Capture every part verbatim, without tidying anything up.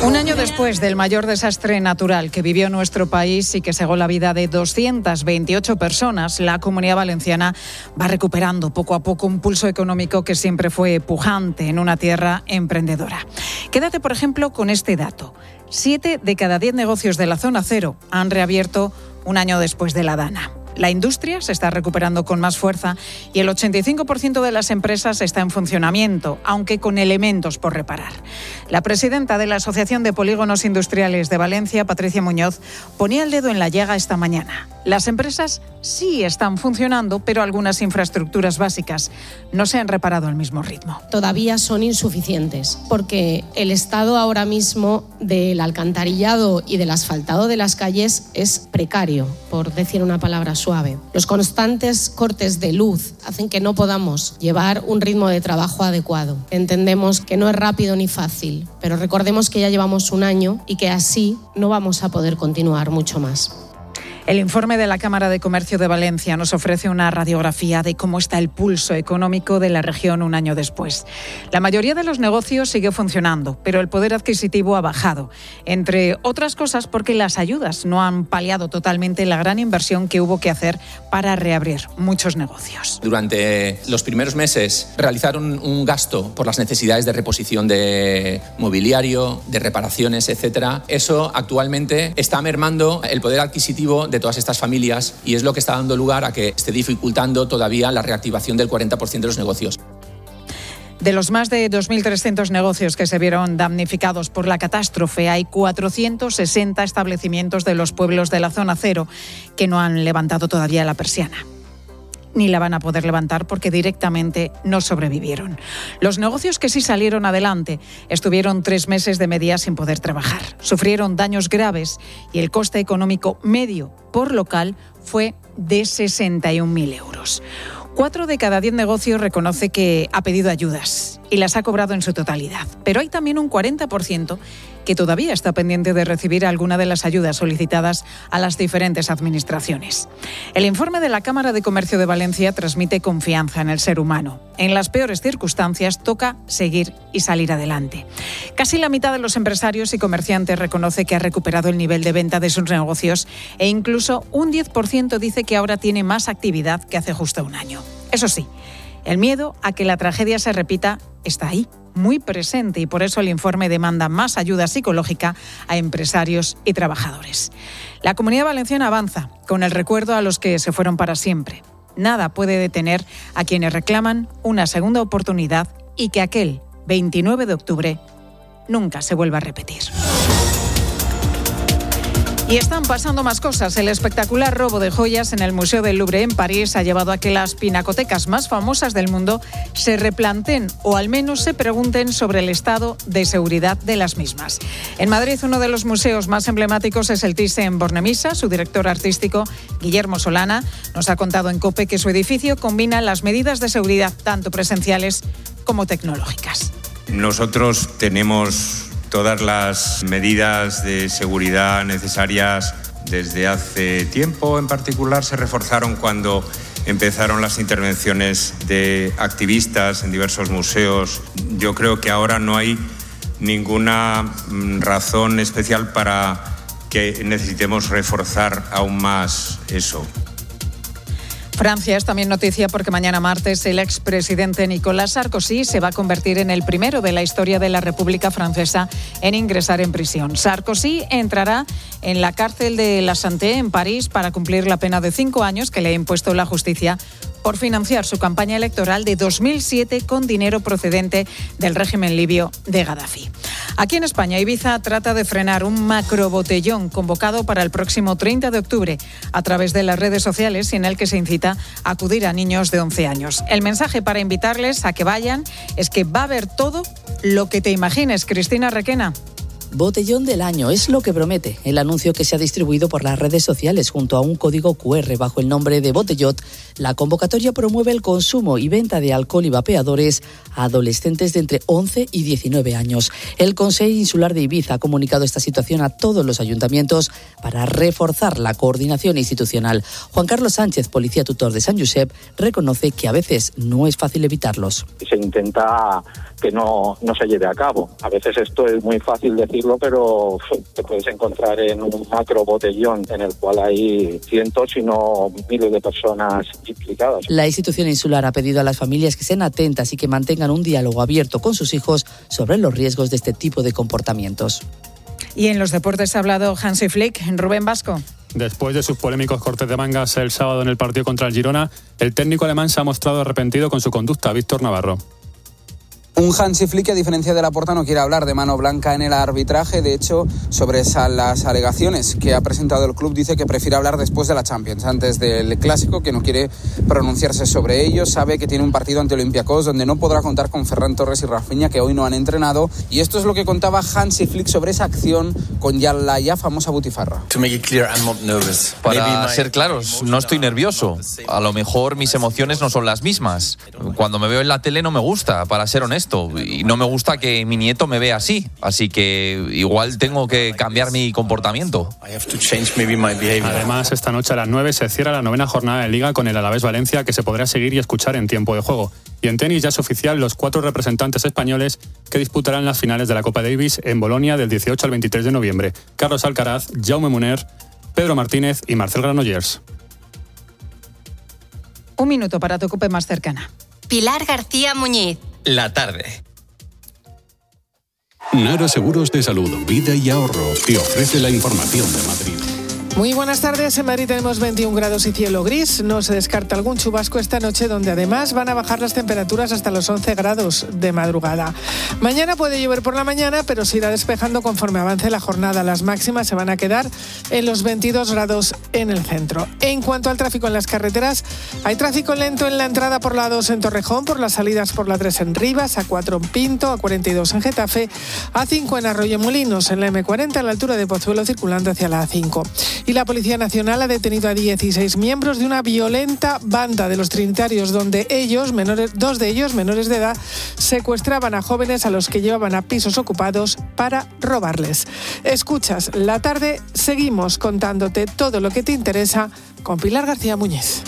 Un año después del mayor desastre natural que vivió nuestro país y que cegó la vida de doscientas veintiocho personas, la Comunidad Valenciana va recuperando poco a poco un pulso económico que siempre fue pujante en una tierra emprendedora. Quédate, por ejemplo, con este dato. Siete de cada diez negocios de la zona cero han reabierto un año después de la Dana. La industria se está recuperando con más fuerza y el ochenta y cinco por ciento de las empresas está en funcionamiento, aunque con elementos por reparar. La presidenta de la Asociación de Polígonos Industriales de Valencia, Patricia Muñoz, ponía el dedo en la llaga esta mañana. Las empresas sí están funcionando, pero algunas infraestructuras básicas no se han reparado al mismo ritmo. Todavía son insuficientes, porque el estado ahora mismo del alcantarillado y del asfaltado de las calles es precario, por decir una palabra suave. Los constantes cortes de luz hacen que no podamos llevar un ritmo de trabajo adecuado. Entendemos que no es rápido ni fácil, pero recordemos que ya llevamos un año y que así no vamos a poder continuar mucho más. El informe de la Cámara de Comercio de Valencia nos ofrece una radiografía de cómo está el pulso económico de la región un año después. La mayoría de los negocios sigue funcionando, pero el poder adquisitivo ha bajado, entre otras cosas porque las ayudas no han paliado totalmente la gran inversión que hubo que hacer para reabrir muchos negocios. Durante los primeros meses realizaron un gasto por las necesidades de reposición de mobiliario, de reparaciones, etcétera. Eso actualmente está mermando el poder adquisitivo de todas estas familias y es lo que está dando lugar a que esté dificultando todavía la reactivación del cuarenta por ciento de los negocios. De los más de dos mil trescientos negocios que se vieron damnificados por la catástrofe, hay cuatrocientos sesenta establecimientos de los pueblos de la zona cero que no han levantado todavía la persiana. Ni la van a poder levantar porque directamente no sobrevivieron. Los negocios que sí salieron adelante estuvieron tres meses de media sin poder trabajar. Sufrieron daños graves y el coste económico medio por local fue de sesenta y un mil euros. Cuatro de cada diez negocios reconoce que ha pedido ayudas y las ha cobrado en su totalidad. Pero hay también un cuarenta por ciento que todavía está pendiente de recibir alguna de las ayudas solicitadas a las diferentes administraciones. El informe de la Cámara de Comercio de Valencia transmite confianza en el ser humano. En las peores circunstancias toca seguir y salir adelante. Casi la mitad de los empresarios y comerciantes reconoce que ha recuperado el nivel de venta de sus negocios e incluso un diez por ciento dice que ahora tiene más actividad que hace justo un año. Eso sí, el miedo a que la tragedia se repita está ahí, muy presente, y por eso el informe demanda más ayuda psicológica a empresarios y trabajadores. La Comunidad Valenciana avanza con el recuerdo a los que se fueron para siempre. Nada puede detener a quienes reclaman una segunda oportunidad y que aquel veintinueve de octubre nunca se vuelva a repetir. Y están pasando más cosas. El espectacular robo de joyas en el Museo del Louvre en París ha llevado a que las pinacotecas más famosas del mundo se replanteen o al menos se pregunten sobre el estado de seguridad de las mismas. En Madrid, uno de los museos más emblemáticos es el Thyssen-Bornemisza. Su director artístico, Guillermo Solana, nos ha contado en COPE que su edificio combina las medidas de seguridad tanto presenciales como tecnológicas. Nosotros tenemos todas las medidas de seguridad necesarias desde hace tiempo. En particular se reforzaron cuando empezaron las intervenciones de activistas en diversos museos. Yo creo que ahora no hay ninguna razón especial para que necesitemos reforzar aún más eso. Francia es también noticia porque mañana martes el expresidente Nicolas Sarkozy se va a convertir en el primero de la historia de la República Francesa en ingresar en prisión. Sarkozy entrará en la cárcel de La Santé en París para cumplir la pena de cinco años que le ha impuesto la justicia por financiar su campaña electoral de dos mil siete con dinero procedente del régimen libio de Gaddafi. Aquí en España, Ibiza trata de frenar un macrobotellón convocado para el próximo treinta de octubre a través de las redes sociales y en el que se incita a acudir a niños de once años. El mensaje para invitarles a que vayan es que va a haber todo lo que te imagines. Cristina Requena. Botellón del año es lo que promete el anuncio que se ha distribuido por las redes sociales junto a un código cu erre bajo el nombre de Botellot. La convocatoria promueve el consumo y venta de alcohol y vapeadores a adolescentes de entre once y diecinueve años. El Consejo Insular de Ibiza ha comunicado esta situación a todos los ayuntamientos para reforzar la coordinación institucional. Juan Carlos Sánchez, policía tutor de Sant Josep, reconoce que a veces no es fácil evitarlos. Se intenta que no, no se lleve a cabo. A veces esto es muy fácil decirlo, pero te puedes encontrar en un macro botellón en el cual hay cientos, si no miles de personas implicadas. La institución insular ha pedido a las familias que sean atentas y que mantengan un diálogo abierto con sus hijos sobre los riesgos de este tipo de comportamientos. Y en los deportes ha hablado Hansi Flick. Rubén Vasco. Después de sus polémicos cortes de mangas el sábado en el partido contra el Girona, el técnico alemán se ha mostrado arrepentido con su conducta. Víctor Navarro. Un Hansi Flick que, a diferencia de Laporta, no quiere hablar de mano blanca en el arbitraje. De hecho, sobre esa, las alegaciones que ha presentado el club, dice que prefiere hablar después de la Champions, antes del Clásico, que no quiere pronunciarse sobre ello. Sabe que tiene un partido ante Olympiacos donde no podrá contar con Ferran Torres y Rafinha, que hoy no han entrenado. Y esto es lo que contaba Hansi Flick sobre esa acción con ya la ya famosa butifarra. Para ser claros, no estoy nervioso. A lo mejor mis emociones no son las mismas. Cuando me veo en la tele no me gusta, para ser honesto. Y no me gusta que mi nieto me vea así, así que igual tengo que cambiar mi comportamiento. Además, esta noche a las nueve se cierra la novena jornada de Liga con el Alavés Valencia, que se podrá seguir y escuchar en tiempo de juego. Y en tenis ya es oficial los cuatro representantes españoles que disputarán las finales de la Copa Davis en Bolonia del dieciocho al veintitrés de noviembre. Carlos Alcaraz, Jaume Muner, Pedro Martínez y Marcel Granollers. Un minuto para tu COPE más cercana. Pilar García Muñiz. La tarde. Nara Seguros de Salud, Vida y Ahorro te ofrece la información de Madrid. Muy buenas tardes. En Madrid tenemos veintiún grados y cielo gris. No se descarta algún chubasco esta noche, donde además van a bajar las temperaturas hasta los once grados de madrugada. Mañana puede llover por la mañana, pero se irá despejando conforme avance la jornada. Las máximas se van a quedar en los veintidós grados en el centro. En cuanto al tráfico en las carreteras, hay tráfico lento en la entrada por la A dos en Torrejón, por las salidas por la tres en Rivas, A cuatro en Pinto, A cuarenta y dos en Getafe, A cinco en Arroyomolinos, en la eme cuarenta a la altura de Pozuelo, circulando hacia la A cinco. Y la Policía Nacional ha detenido a dieciséis miembros de una violenta banda de los trinitarios, donde ellos, menores, dos de ellos, menores de edad, secuestraban a jóvenes a los que llevaban a pisos ocupados para robarles. Escuchas La Tarde, seguimos contándote todo lo que te interesa con Pilar García Muñiz.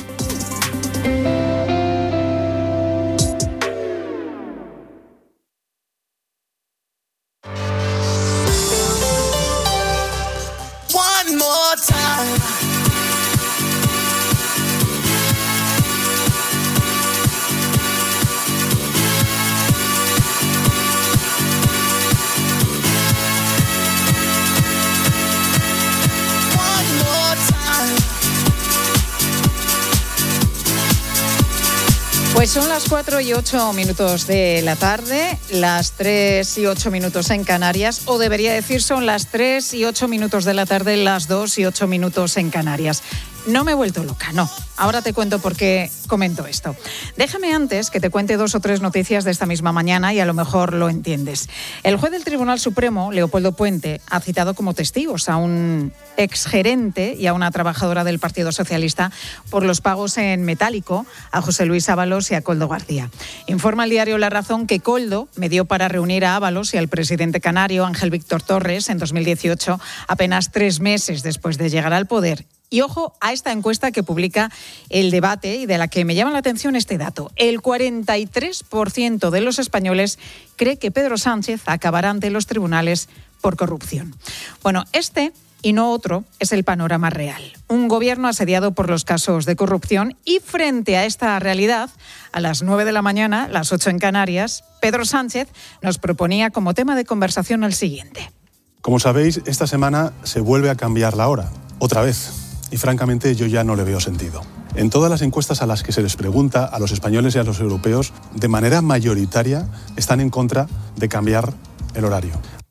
Pues son las cuatro y ocho minutos de la tarde, las tres y ocho minutos en Canarias, o debería decir son las tres y ocho minutos de la tarde, las dos y ocho minutos en Canarias. No me he vuelto loca, no. Ahora te cuento por qué comento esto. Déjame antes que te cuente dos o tres noticias de esta misma mañana y a lo mejor lo entiendes. El juez del Tribunal Supremo, Leopoldo Puente, ha citado como testigos a un exgerente y a una trabajadora del Partido Socialista por los pagos en metálico a José Luis Ábalos y a Koldo García. Informa el diario La Razón que Koldo me dio para reunir a Ábalos y al presidente canario Ángel Víctor Torres en dos mil dieciocho, apenas tres meses después de llegar al poder. Y ojo a esta encuesta que publica El Debate y de la que me llama la atención este dato. El cuarenta y tres por ciento de los españoles cree que Pedro Sánchez acabará ante los tribunales por corrupción. Bueno, este y no otro es el panorama real. Un gobierno asediado por los casos de corrupción y frente a esta realidad, a las nueve de la mañana, las ocho en Canarias, Pedro Sánchez nos proponía como tema de conversación el siguiente. Como sabéis, esta semana se vuelve a cambiar la hora, otra vez. Y francamente yo ya no le veo sentido. En todas las encuestas a las que se les pregunta a los españoles y a los europeos, de manera mayoritaria están en contra de cambiar el horario.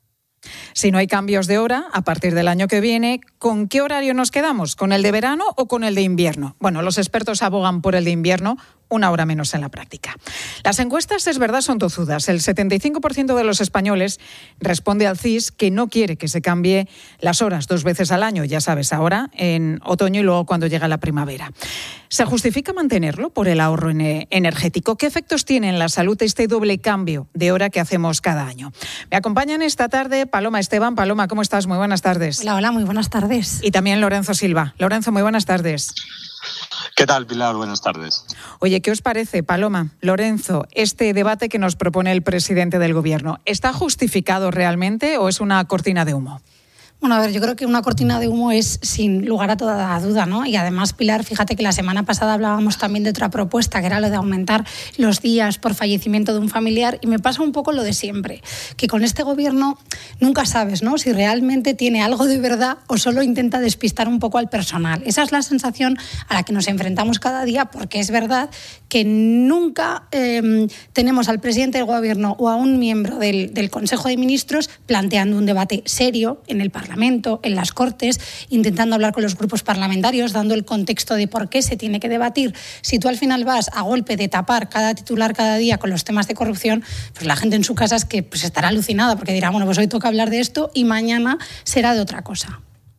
Si no hay cambios de hora, a partir del año que viene, ¿con qué horario nos quedamos? ¿Con el de verano o con el de invierno? Bueno, los expertos abogan por el de invierno, una hora menos en la práctica. Las encuestas, es verdad, son tozudas. El setenta y cinco por ciento de los españoles responde al C I S que no quiere que se cambie las horas dos veces al año, ya sabes, ahora en otoño y luego cuando llega la primavera. ¿Se justifica mantenerlo por el ahorro energético? ¿Qué efectos tiene en la salud este doble cambio de hora que hacemos cada año? Me acompañan esta tarde Paloma Esteban. Paloma, ¿cómo estás? Muy buenas tardes. Hola, hola, muy buenas tardes. Y también Lorenzo Silva. Lorenzo, muy buenas tardes. ¿Qué tal, Pilar? Buenas tardes. Oye, ¿qué os parece, Paloma, Lorenzo, este debate que nos propone el presidente del Gobierno? ¿Está justificado realmente o es una cortina de humo? Bueno, a ver, yo creo que una cortina de humo es sin lugar a toda duda, ¿no? Y además, Pilar, fíjate que la semana pasada hablábamos también de otra propuesta, que era lo de aumentar los días por fallecimiento de un familiar, y me pasa un poco lo de siempre, que con este gobierno nunca sabes, ¿no?, si realmente tiene algo de verdad o solo intenta despistar un poco al personal. Esa es la sensación a la que nos enfrentamos cada día, porque es verdad que nunca eh, tenemos al presidente del gobierno o a un miembro del, del Consejo de Ministros planteando un debate serio en el Parlamento, en las Cortes, intentando hablar con los grupos parlamentarios, dando el contexto de por qué se tiene que debatir. Si tú al final vas a golpe de tapar cada titular cada día con los temas de corrupción, pues la gente en su casa es que pues estará alucinada, porque dirá, bueno, pues hoy toca hablar de esto y mañana será de otra cosa.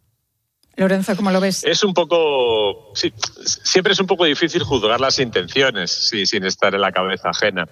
Lorenzo, ¿cómo lo ves? Es un poco... Sí, siempre es un poco difícil juzgar las intenciones sí, sin estar en la cabeza ajena.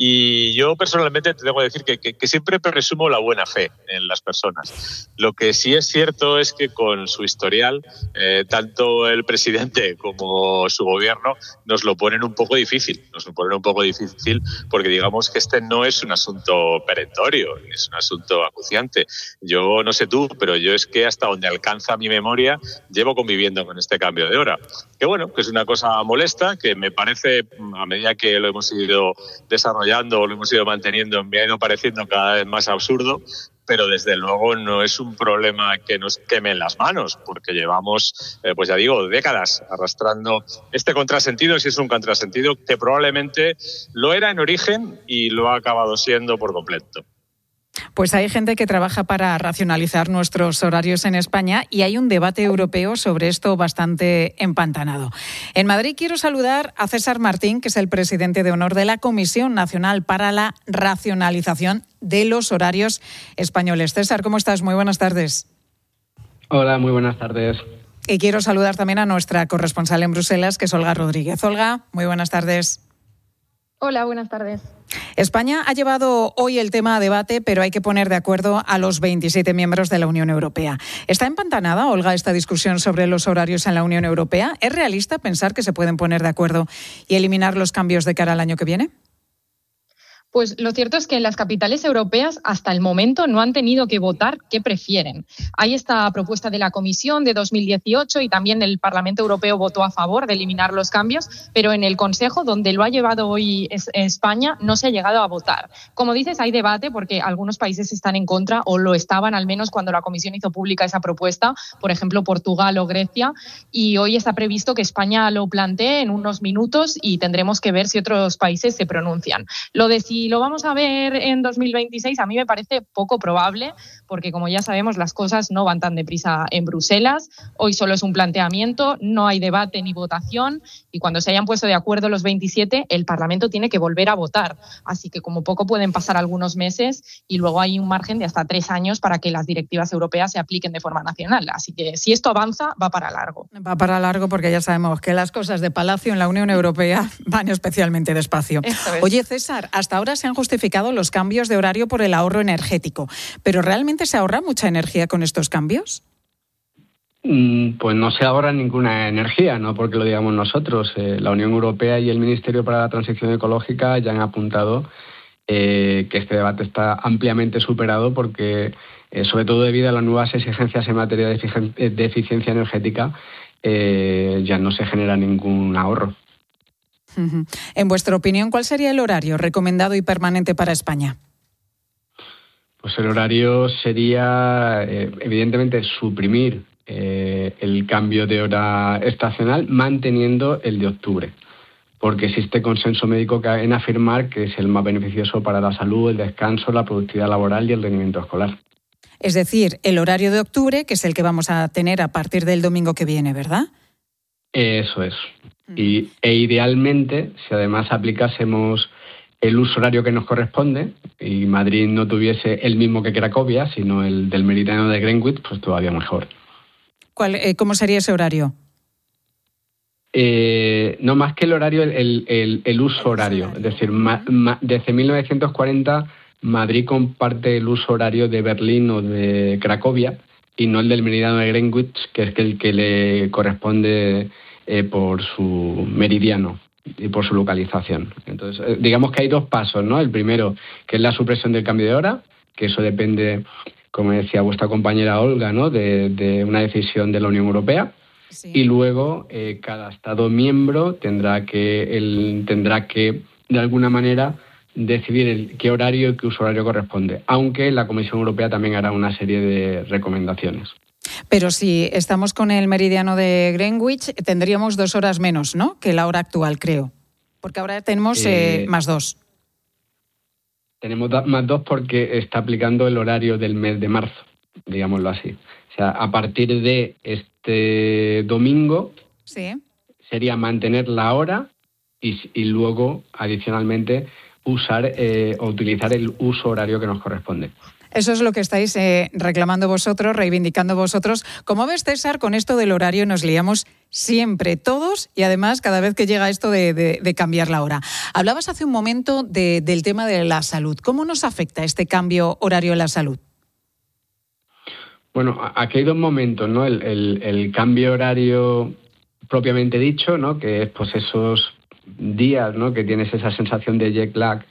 Y yo personalmente te tengo que decir que, que, que siempre presumo la buena fe en las personas. Lo que sí es cierto es que con su historial, eh, tanto el presidente como su gobierno nos lo ponen un poco difícil. Nos lo ponen un poco difícil porque digamos que este no es un asunto perentorio, es un asunto acuciante. Yo no sé tú, pero yo es que hasta donde alcanza mi memoria llevo conviviendo con este cambio de hora. Que bueno, que es una cosa molesta, que me parece, a medida que lo hemos ido desarrollando o lo hemos ido manteniendo, me ha ido pareciendo cada vez más absurdo, pero desde luego no es un problema que nos queme en las manos, porque llevamos, eh, pues ya digo, décadas arrastrando este contrasentido, si es un contrasentido que probablemente lo era en origen y lo ha acabado siendo por completo. Pues hay gente que trabaja para racionalizar nuestros horarios en España y hay un debate europeo sobre esto bastante empantanado. En Madrid quiero saludar a César Martín, que es el presidente de honor de la Comisión Nacional para la Racionalización de los Horarios Españoles. César, ¿cómo estás? Muy buenas tardes. Hola, muy buenas tardes. Y quiero saludar también a nuestra corresponsal en Bruselas, que es Olga Rodríguez. Olga, muy buenas tardes. Hola, buenas tardes. España ha llevado hoy el tema a debate, pero hay que poner de acuerdo a los veintisiete miembros de la Unión Europea. ¿Está empantanada, Olga, esta discusión sobre los horarios en la Unión Europea? ¿Es realista pensar que se pueden poner de acuerdo y eliminar los cambios de cara al año que viene? Pues lo cierto es que las capitales europeas hasta el momento no han tenido que votar qué prefieren. Hay esta propuesta de la Comisión de dos mil dieciocho y también el Parlamento Europeo votó a favor de eliminar los cambios, pero en el Consejo, donde lo ha llevado hoy España, no se ha llegado a votar. Como dices, hay debate porque algunos países están en contra o lo estaban al menos cuando la Comisión hizo pública esa propuesta, por ejemplo Portugal o Grecia, y hoy está previsto que España lo plantee en unos minutos y tendremos que ver si otros países se pronuncian. Lo de si lo vamos a ver en dos mil veintiséis a mí me parece poco probable porque, como ya sabemos, las cosas no van tan deprisa en Bruselas. Hoy solo es un planteamiento, no hay debate ni votación y cuando se hayan puesto de acuerdo los veintisiete, el Parlamento tiene que volver a votar. Así que como poco pueden pasar algunos meses y luego hay un margen de hasta tres años para que las directivas europeas se apliquen de forma nacional. Así que si esto avanza, va para largo. Va para largo porque ya sabemos que las cosas de Palacio en la Unión Europea van especialmente despacio. Oye, César, hasta ahora se han justificado los cambios de horario por el ahorro energético, ¿pero realmente se ahorra mucha energía con estos cambios? Pues no se ahorra ninguna energía, no porque lo digamos nosotros. Eh, la Unión Europea y el Ministerio para la Transición Ecológica ya han apuntado eh, que este debate está ampliamente superado porque, eh, sobre todo debido a las nuevas exigencias en materia de, efic- de eficiencia energética, eh, ya no se genera ningún ahorro. En vuestra opinión, ¿cuál sería el horario recomendado y permanente para España? Pues el horario sería, eh, evidentemente, suprimir eh, el cambio de hora estacional, manteniendo el de octubre, porque existe consenso médico en afirmar que es el más beneficioso para la salud, el descanso, la productividad laboral y el rendimiento escolar. Es decir, el horario de octubre, que es el que vamos a tener a partir del domingo que viene, ¿verdad? Eso es. Y, e idealmente, si además aplicásemos el uso horario que nos corresponde y Madrid no tuviese el mismo que Cracovia, sino el del meridiano de Greenwich, pues todavía mejor. ¿Cuál, eh, ¿Cómo sería ese horario? Eh, no, más que el horario, el, el, el uso horario. Es decir, ma, ma, desde mil novecientos cuarenta Madrid comparte el uso horario de Berlín o de Cracovia y no el del meridiano de Greenwich, que es el que le corresponde eh, por su meridiano y por su localización. Entonces, eh, digamos que hay dos pasos, ¿no? El primero, que es la supresión del cambio de hora, que eso depende, como decía vuestra compañera Olga, ¿no? de, de una decisión de la Unión Europea. Sí. Y luego eh, cada Estado miembro tendrá que, el, tendrá que, de alguna manera, decidir el, qué horario y qué uso horario corresponde, aunque la Comisión Europea también hará una serie de recomendaciones. Pero si estamos con el meridiano de Greenwich, tendríamos dos horas menos, ¿no?, que la hora actual, creo. Porque ahora tenemos eh, eh, más dos. Tenemos da- más dos porque está aplicando el horario del mes de marzo, digámoslo así. O sea, a partir de este domingo, sí, sería mantener la hora y, y luego, adicionalmente, usar eh, o utilizar el uso horario que nos corresponde. Eso es lo que estáis eh, reclamando vosotros, reivindicando vosotros. ¿Cómo ves, César, con esto del horario nos liamos siempre todos y además cada vez que llega esto de, de, de cambiar la hora? Hablabas hace un momento de, del tema de la salud. ¿Cómo nos afecta este cambio horario en la salud? Bueno, aquí hay dos momentos, ¿no? El, el, el cambio horario propiamente dicho, ¿no?, que es pues esos días, ¿no?, que tienes esa sensación de jet lag,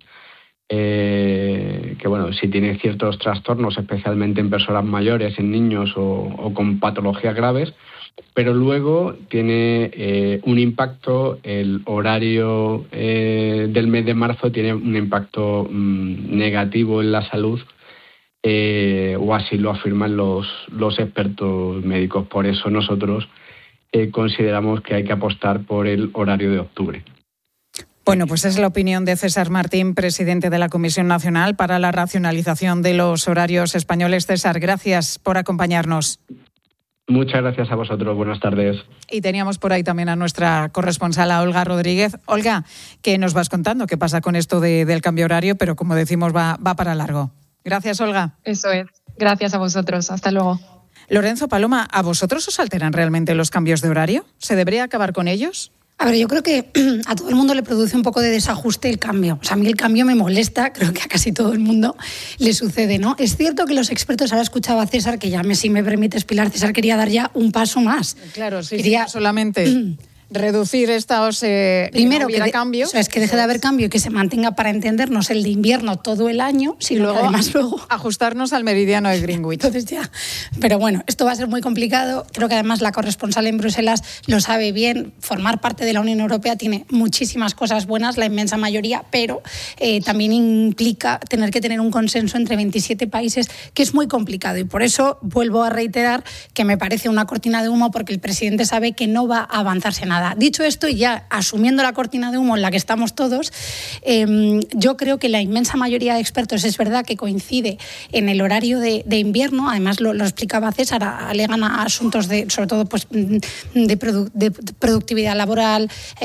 eh, que bueno, si tienes ciertos trastornos, especialmente en personas mayores, en niños o, o con patologías graves, pero luego tiene eh, un impacto, el horario eh, del mes de marzo tiene un impacto mmm, negativo en la salud, eh, o así lo afirman los, los expertos médicos. Por eso nosotros eh, consideramos que hay que apostar por el horario de octubre. Bueno, pues es la opinión de César Martín, presidente de la Comisión Nacional para la Racionalización de los Horarios Españoles. César, gracias por acompañarnos. Muchas gracias a vosotros. Buenas tardes. Y teníamos por ahí también a nuestra corresponsal, a Olga Rodríguez. Olga, ¿qué nos vas contando? ¿Qué pasa con esto de, del cambio horario? Pero como decimos, va, va para largo. Gracias, Olga. Eso es. Gracias a vosotros. Hasta luego. Lorenzo, Paloma, ¿a vosotros os alteran realmente los cambios de horario? ¿Se debería acabar con ellos? A ver, yo creo que a todo el mundo le produce un poco de desajuste el cambio. O sea, a mí el cambio me molesta, creo que a casi todo el mundo le sucede, ¿no? Es cierto que los expertos, ahora escuchaba a César, que ya me, si me permites, Pilar, César quería dar ya un paso más. Claro, sí, quería... sí, solamente reducir estos eh, primero que, no que de, cambio. O sea, es que deje de haber cambio y que se mantenga, para entendernos, el de invierno todo el año, y luego, además luego ajustarnos al meridiano de Greenwich. Entonces ya, pero bueno, esto va a ser muy complicado. Creo que además la corresponsal en Bruselas lo sabe bien. Formar parte de la Unión Europea tiene muchísimas cosas buenas, la inmensa mayoría, pero eh, también implica tener que tener un consenso entre veintisiete países, que es muy complicado. Y por eso vuelvo a reiterar que me parece una cortina de humo, porque el presidente sabe que no va a avanzarse nada. Dicho esto, y ya asumiendo la cortina de humo en la que estamos todos, eh, yo creo que la inmensa mayoría de expertos, es verdad que coincide en el horario de, de invierno, además lo, lo explicaba César, alegan a asuntos de, sobre todo pues, de, produ, de productividad laboral,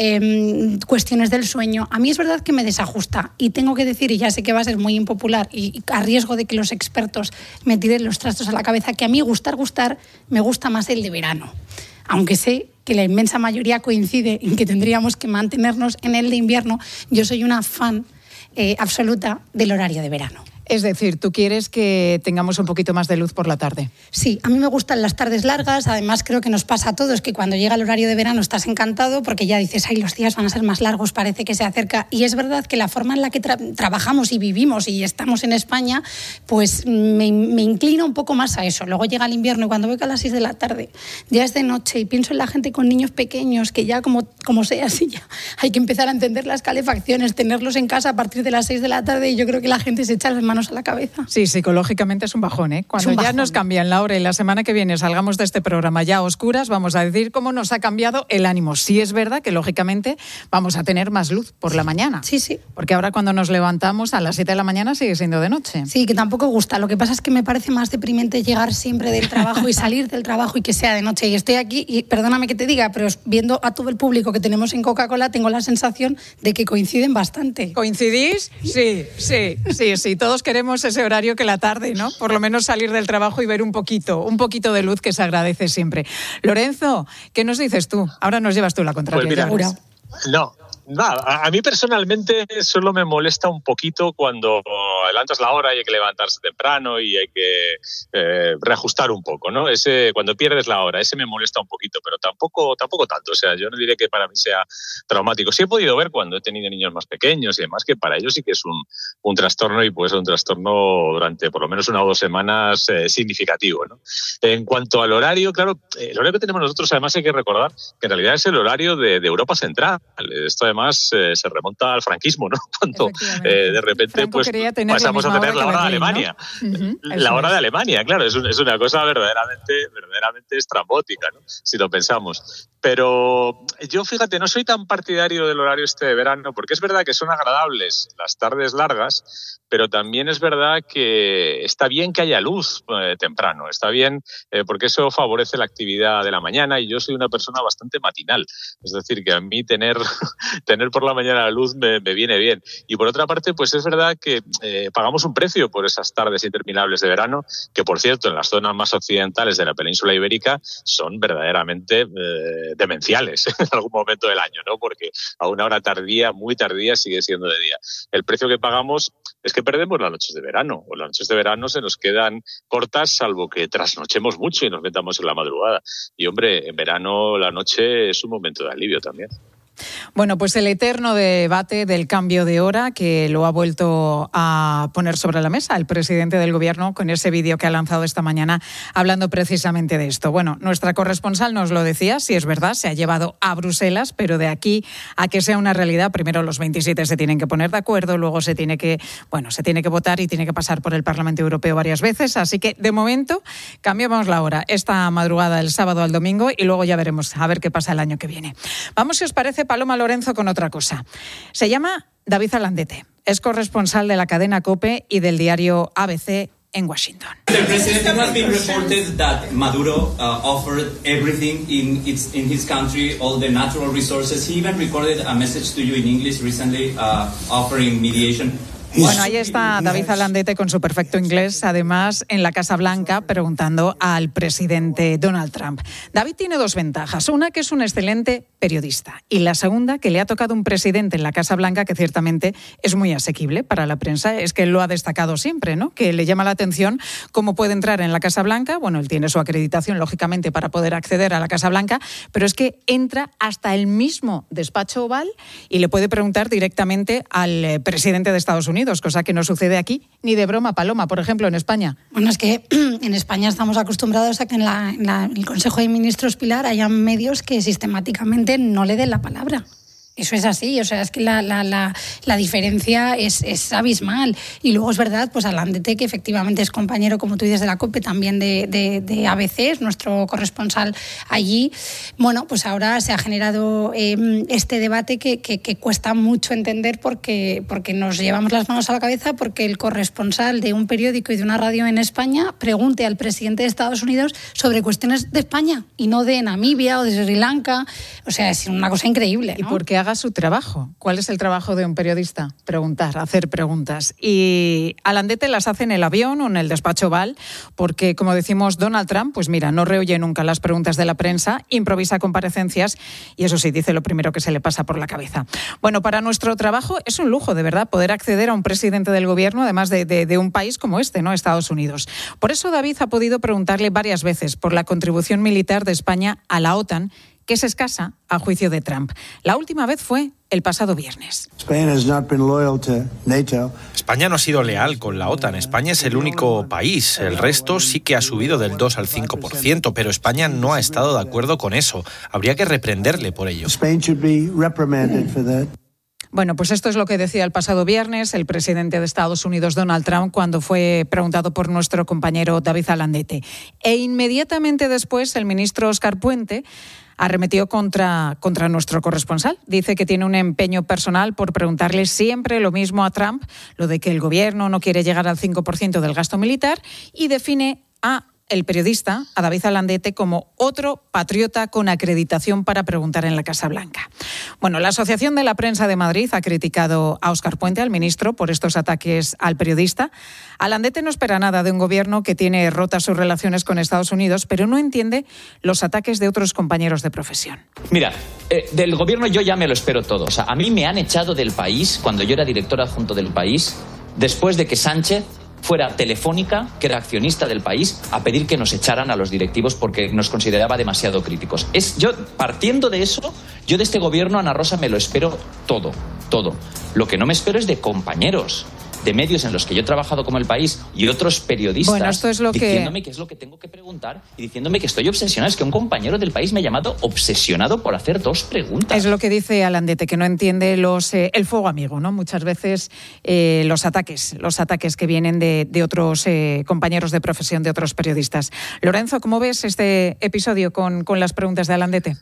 eh, cuestiones del sueño. A mí es verdad que me desajusta y tengo que decir, y ya sé que va a ser muy impopular y a riesgo de que los expertos me tiren los trastos a la cabeza, que a mí gustar, gustar, me gusta más el de verano. Aunque sé que la inmensa mayoría coincide en que tendríamos que mantenernos en el de invierno, yo soy una fan eh, absoluta del horario de verano. Es decir, ¿tú quieres que tengamos un poquito más de luz por la tarde? Sí, a mí me gustan las tardes largas. Además, creo que nos pasa a todos que cuando llega el horario de verano estás encantado porque ya dices, ay, los días van a ser más largos, parece que se acerca. Y es verdad que la forma en la que tra- trabajamos y vivimos y estamos en España, pues me, me inclina un poco más a eso. Luego llega el invierno y cuando veo que a las seis de la tarde ya es de noche y pienso en la gente con niños pequeños, que ya como, como sea así, ya hay que empezar a entender las calefacciones, tenerlos en casa a partir de las seis de la tarde, y yo creo que la gente se echa las manos a la cabeza. Sí, psicológicamente es un bajón, ¿eh? Cuando ya bajón. Nos cambian la hora y la semana que viene salgamos de este programa ya a oscuras, vamos a decir cómo nos ha cambiado el ánimo. Sí es verdad que, lógicamente, vamos a tener más luz por la mañana. Sí, sí. Porque ahora cuando nos levantamos a las siete de la mañana sigue siendo de noche. Sí, que tampoco gusta. Lo que pasa es que me parece más deprimente llegar siempre del trabajo y salir del trabajo y que sea de noche. Y estoy aquí, y perdóname que te diga, pero viendo a todo el público que tenemos en Coca-Cola, tengo la sensación de que coinciden bastante. ¿Coincidís? Sí, sí, sí, sí. Todos queremos ese horario que la tarde, ¿no? Por lo menos salir del trabajo y ver un poquito, un poquito de luz, que se agradece siempre. Lorenzo, ¿qué nos dices tú? Ahora nos llevas tú la contraria. Pues mira, no, Nada, a, a mí personalmente solo me molesta un poquito cuando adelantas la hora y hay que levantarse temprano y hay que eh, reajustar un poco, ¿no? Ese, cuando pierdes la hora, ese me molesta un poquito, pero tampoco, tampoco tanto. O sea, yo no diré que para mí sea traumático. Sí he podido ver cuando he tenido niños más pequeños y demás que para ellos sí que es un, un trastorno y puede ser un trastorno durante por lo menos una o dos semanas eh, significativo, ¿no? En cuanto al horario, claro, el horario que tenemos nosotros además hay que recordar que en realidad es el horario de, de Europa Central. Esto además eh, se remonta al franquismo, ¿no? Cuando eh, de repente pues, pasamos a tener la hora de Alemania. ¿No? Uh-huh, la hora es. de Alemania, claro, es, un, es una cosa verdaderamente, verdaderamente estrambótica, ¿no? Si lo pensamos. Pero yo, fíjate, no soy tan partidario del horario este de verano, porque es verdad que son agradables las tardes largas, pero también es verdad que está bien que haya luz eh, temprano, está bien eh, porque eso favorece la actividad de la mañana y yo soy una persona bastante matinal, es decir, que a mí tener, tener por la mañana la luz me, me viene bien. Y por otra parte, pues es verdad que eh, pagamos un precio por esas tardes interminables de verano, que por cierto en las zonas más occidentales de la península ibérica son verdaderamente eh, demenciales en algún momento del año, ¿no? Porque a una hora tardía, muy tardía, sigue siendo de día. El precio que pagamos es que perdemos las noches de verano, o las noches de verano se nos quedan cortas salvo que trasnochemos mucho y nos metamos en la madrugada. Y hombre, en verano la noche es un momento de alivio también. Bueno, pues el eterno debate del cambio de hora que lo ha vuelto a poner sobre la mesa el presidente del Gobierno con ese vídeo que ha lanzado esta mañana hablando precisamente de esto. Bueno, nuestra corresponsal nos lo decía, si es verdad, se ha llevado a Bruselas, pero de aquí a que sea una realidad, primero los veintisiete se tienen que poner de acuerdo, luego se tiene que, bueno, se tiene que votar y tiene que pasar por el Parlamento Europeo varias veces, así que de momento cambiamos la hora esta madrugada del sábado al domingo y luego ya veremos a ver qué pasa el año que viene. Vamos, si os parece, Paloma Lorenzo, con otra cosa. Se llama David Alandete. Es corresponsal de la cadena COPE y del diario A B C en Washington. The president has been reported that Maduro uh, offered everything in its in his country, all the natural resources. He even recorded a message to you in English recently, uh, offering mediation. Bueno, ahí está David Alandete con su perfecto inglés, además en la Casa Blanca, preguntando al presidente Donald Trump. David tiene dos ventajas. Una, que es un excelente periodista. Y la segunda, que le ha tocado un presidente en la Casa Blanca que ciertamente es muy asequible para la prensa. Es que él lo ha destacado siempre, ¿no? Que le llama la atención cómo puede entrar en la Casa Blanca. Bueno, él tiene su acreditación, lógicamente, para poder acceder a la Casa Blanca, pero es que entra hasta el mismo despacho Oval y le puede preguntar directamente al presidente de Estados Unidos. Cosa que no sucede aquí ni de broma, Paloma, por ejemplo, en España. Bueno, es que en España estamos acostumbrados a que en, la, en la, el Consejo de Ministros, Pilar, haya medios que sistemáticamente no le den la palabra. Eso es así, o sea, es que la, la, la, la diferencia es, es abismal. Y luego es verdad, pues Alandete, que efectivamente es compañero, como tú dices, de la COPE, también de, de, de A B C, es nuestro corresponsal allí. Bueno, pues ahora se ha generado eh, este debate que, que, que cuesta mucho entender porque, porque nos llevamos las manos a la cabeza, porque el corresponsal de un periódico y de una radio en España pregunte al presidente de Estados Unidos sobre cuestiones de España y no de Namibia o de Sri Lanka. O sea, es una cosa increíble, ¿no? ¿Y por qué haga su trabajo? ¿Cuál es el trabajo de un periodista? Preguntar, hacer preguntas. Y Alandete las hace en el avión o en el despacho Oval, porque, como decimos, Donald Trump, pues mira, no reoye nunca las preguntas de la prensa, improvisa comparecencias y eso sí, dice lo primero que se le pasa por la cabeza. Bueno, para nuestro trabajo es un lujo, de verdad, poder acceder a un presidente del gobierno, además de, de, de un país como este, ¿no? Estados Unidos. Por eso David ha podido preguntarle varias veces por la contribución militar de España a la OTAN, que es escasa a juicio de Trump. La última vez fue el pasado viernes. España no ha sido leal con la OTAN. España es el único país. El resto sí que ha subido del dos al cinco por ciento, pero España no ha estado de acuerdo con eso. Habría que reprenderle por ello. Bueno, pues esto es lo que decía el pasado viernes el presidente de Estados Unidos, Donald Trump, cuando fue preguntado por nuestro compañero David Alandete. E inmediatamente después el ministro Óscar Puente arremetió contra, contra nuestro corresponsal. Dice que tiene un empeño personal por preguntarle siempre lo mismo a Trump, lo de que el gobierno no quiere llegar al cinco por ciento del gasto militar, y define a el periodista a David Alandete como otro patriota con acreditación para preguntar en la Casa Blanca. Bueno, la Asociación de la Prensa de Madrid ha criticado a Óscar Puente, al ministro, por estos ataques al periodista. Alandete no espera nada de un gobierno que tiene rotas sus relaciones con Estados Unidos, pero no entiende los ataques de otros compañeros de profesión. Mira, eh, del gobierno yo ya me lo espero todo. O sea, a mí me han echado del país cuando yo era director adjunto del país, después de que Sánchez fuera Telefónica, que era accionista del país, a pedir que nos echaran a los directivos porque nos consideraba demasiado críticos. Es, yo, partiendo de eso, yo de este gobierno, Ana Rosa, me lo espero todo, todo. Lo que no me espero es de compañeros de medios en los que yo he trabajado como El País y otros periodistas bueno, esto es lo diciéndome que... qué es lo que tengo que preguntar y diciéndome que estoy obsesionado. Es que un compañero del País me ha llamado obsesionado por hacer dos preguntas. Es lo que dice Alandete, que no entiende los eh, el fuego amigo, ¿no? Muchas veces eh, los ataques, los ataques que vienen de, de otros eh, compañeros de profesión, de otros periodistas. Lorenzo, ¿cómo ves este episodio con, con las preguntas de Alandete?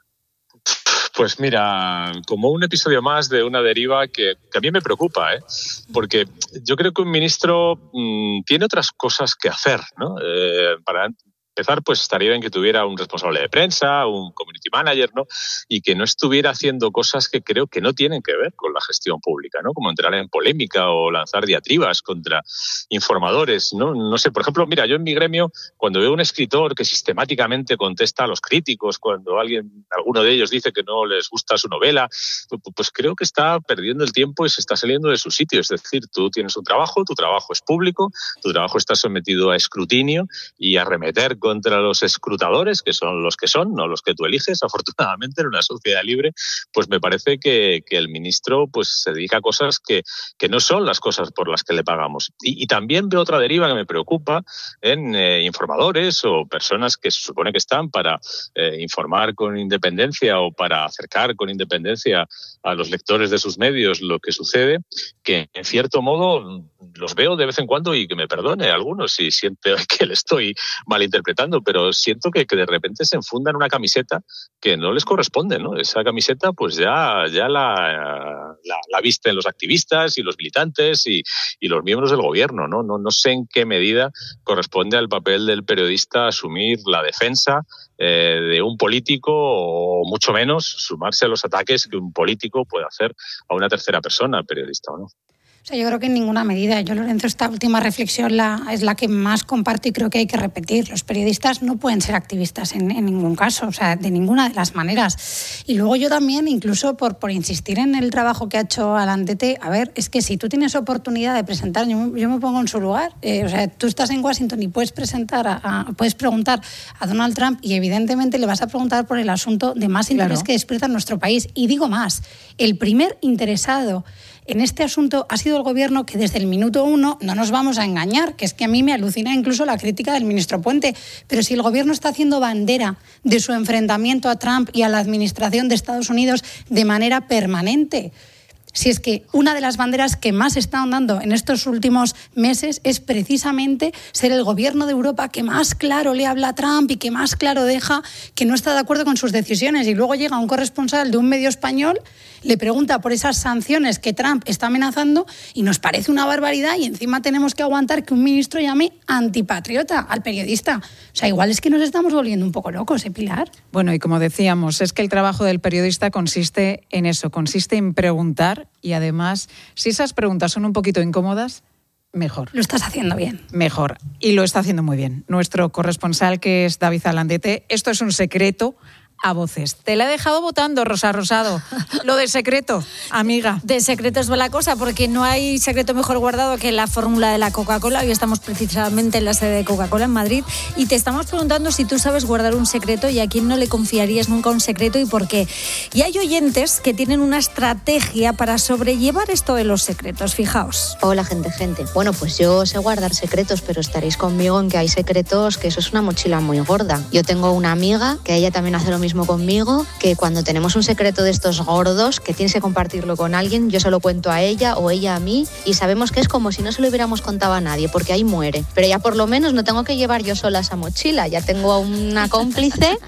Pues mira, como un episodio más de una deriva que, que a mí me preocupa, ¿eh? Porque yo creo que un ministro mmm, tiene otras cosas que hacer, ¿no? Eh, para empezar, pues estaría bien que tuviera un responsable de prensa, un community manager, ¿no? Y que no estuviera haciendo cosas que creo que no tienen que ver con la gestión pública, ¿no? Como entrar en polémica o lanzar diatribas contra informadores, ¿no? No sé, por ejemplo, mira, yo en mi gremio, cuando veo un escritor que sistemáticamente contesta a los críticos, cuando alguien, alguno de ellos dice que no les gusta su novela, pues creo que está perdiendo el tiempo y se está saliendo de su sitio. Es decir, tú tienes un trabajo, tu trabajo es público, tu trabajo está sometido a escrutinio y a arremeter contra los escrutadores, que son los que son, no los que tú eliges, afortunadamente en una sociedad libre, pues me parece que, que el ministro pues se dedica a cosas que, que no son las cosas por las que le pagamos. Y, y también veo otra deriva que me preocupa en eh, informadores o personas que se supone que están para eh, informar con independencia o para acercar con independencia a los lectores de sus medios lo que sucede, que en cierto modo los veo de vez en cuando, y que me perdone algunos si siento que le estoy malinterpretando, pero siento que, que de repente se enfundan una camiseta que no les corresponde, ¿no? Esa camiseta pues ya, ya la, la, la visten los activistas y los militantes y, y los miembros del gobierno, ¿no? No, no sé en qué medida corresponde al papel del periodista asumir la defensa eh, de un político, o mucho menos sumarse a los ataques que un político puede hacer a una tercera persona, periodista o no. O sea, yo creo que en ninguna medida. Yo, Lorenzo, esta última reflexión la, es la que más comparto y creo que hay que repetir. Los periodistas no pueden ser activistas en, en ningún caso, o sea, de ninguna de las maneras. Y luego yo también, incluso por, por insistir en el trabajo que ha hecho Alandete, a ver, es que si tú tienes oportunidad de presentar, yo me, yo me pongo en su lugar, eh, o sea, tú estás en Washington y puedes presentar, a, a, puedes preguntar a Donald Trump y evidentemente le vas a preguntar por el asunto de más interés claro. que despierta en nuestro país. Y digo más, el primer interesado en este asunto ha sido el gobierno, que desde el minuto uno, no nos vamos a engañar, que es que a mí me alucina incluso la crítica del ministro Puente, pero si el gobierno está haciendo bandera de su enfrentamiento a Trump y a la administración de Estados Unidos de manera permanente, si es que una de las banderas que más están dando en estos últimos meses es precisamente ser el gobierno de Europa que más claro le habla a Trump y que más claro deja que no está de acuerdo con sus decisiones, y luego llega un corresponsal de un medio español, le pregunta por esas sanciones que Trump está amenazando y nos parece una barbaridad, y encima tenemos que aguantar que un ministro llame antipatriota al periodista. O sea, igual es que nos estamos volviendo un poco locos, ¿eh, Pilar? Bueno, y como decíamos, es que el trabajo del periodista consiste en eso, consiste en preguntar, y además, si esas preguntas son un poquito incómodas, mejor. Lo estás haciendo bien. Mejor. Y lo está haciendo muy bien. Nuestro corresponsal, que es David Alandete, esto es un secreto a voces. Te la he dejado votando, Rosa Rosado. Lo de secreto, amiga. De secretos va la cosa, porque no hay secreto mejor guardado que la fórmula de la Coca-Cola. Hoy estamos precisamente en la sede de Coca-Cola en Madrid y te estamos preguntando si tú sabes guardar un secreto y a quién no le confiarías nunca un secreto y por qué. Y hay oyentes que tienen una estrategia para sobrellevar esto de los secretos. Fijaos. Hola, gente, gente. Bueno, pues yo sé guardar secretos, pero estaréis conmigo en que hay secretos que eso es una mochila muy gorda. Yo tengo una amiga que ella también hace lo mismo conmigo, que cuando tenemos un secreto de estos gordos que tienes que compartirlo con alguien, yo se lo cuento a ella o ella a mí y sabemos que es como si no se lo hubiéramos contado a nadie, porque ahí muere. Pero ya por lo menos no tengo que llevar yo sola esa mochila, ya tengo a una cómplice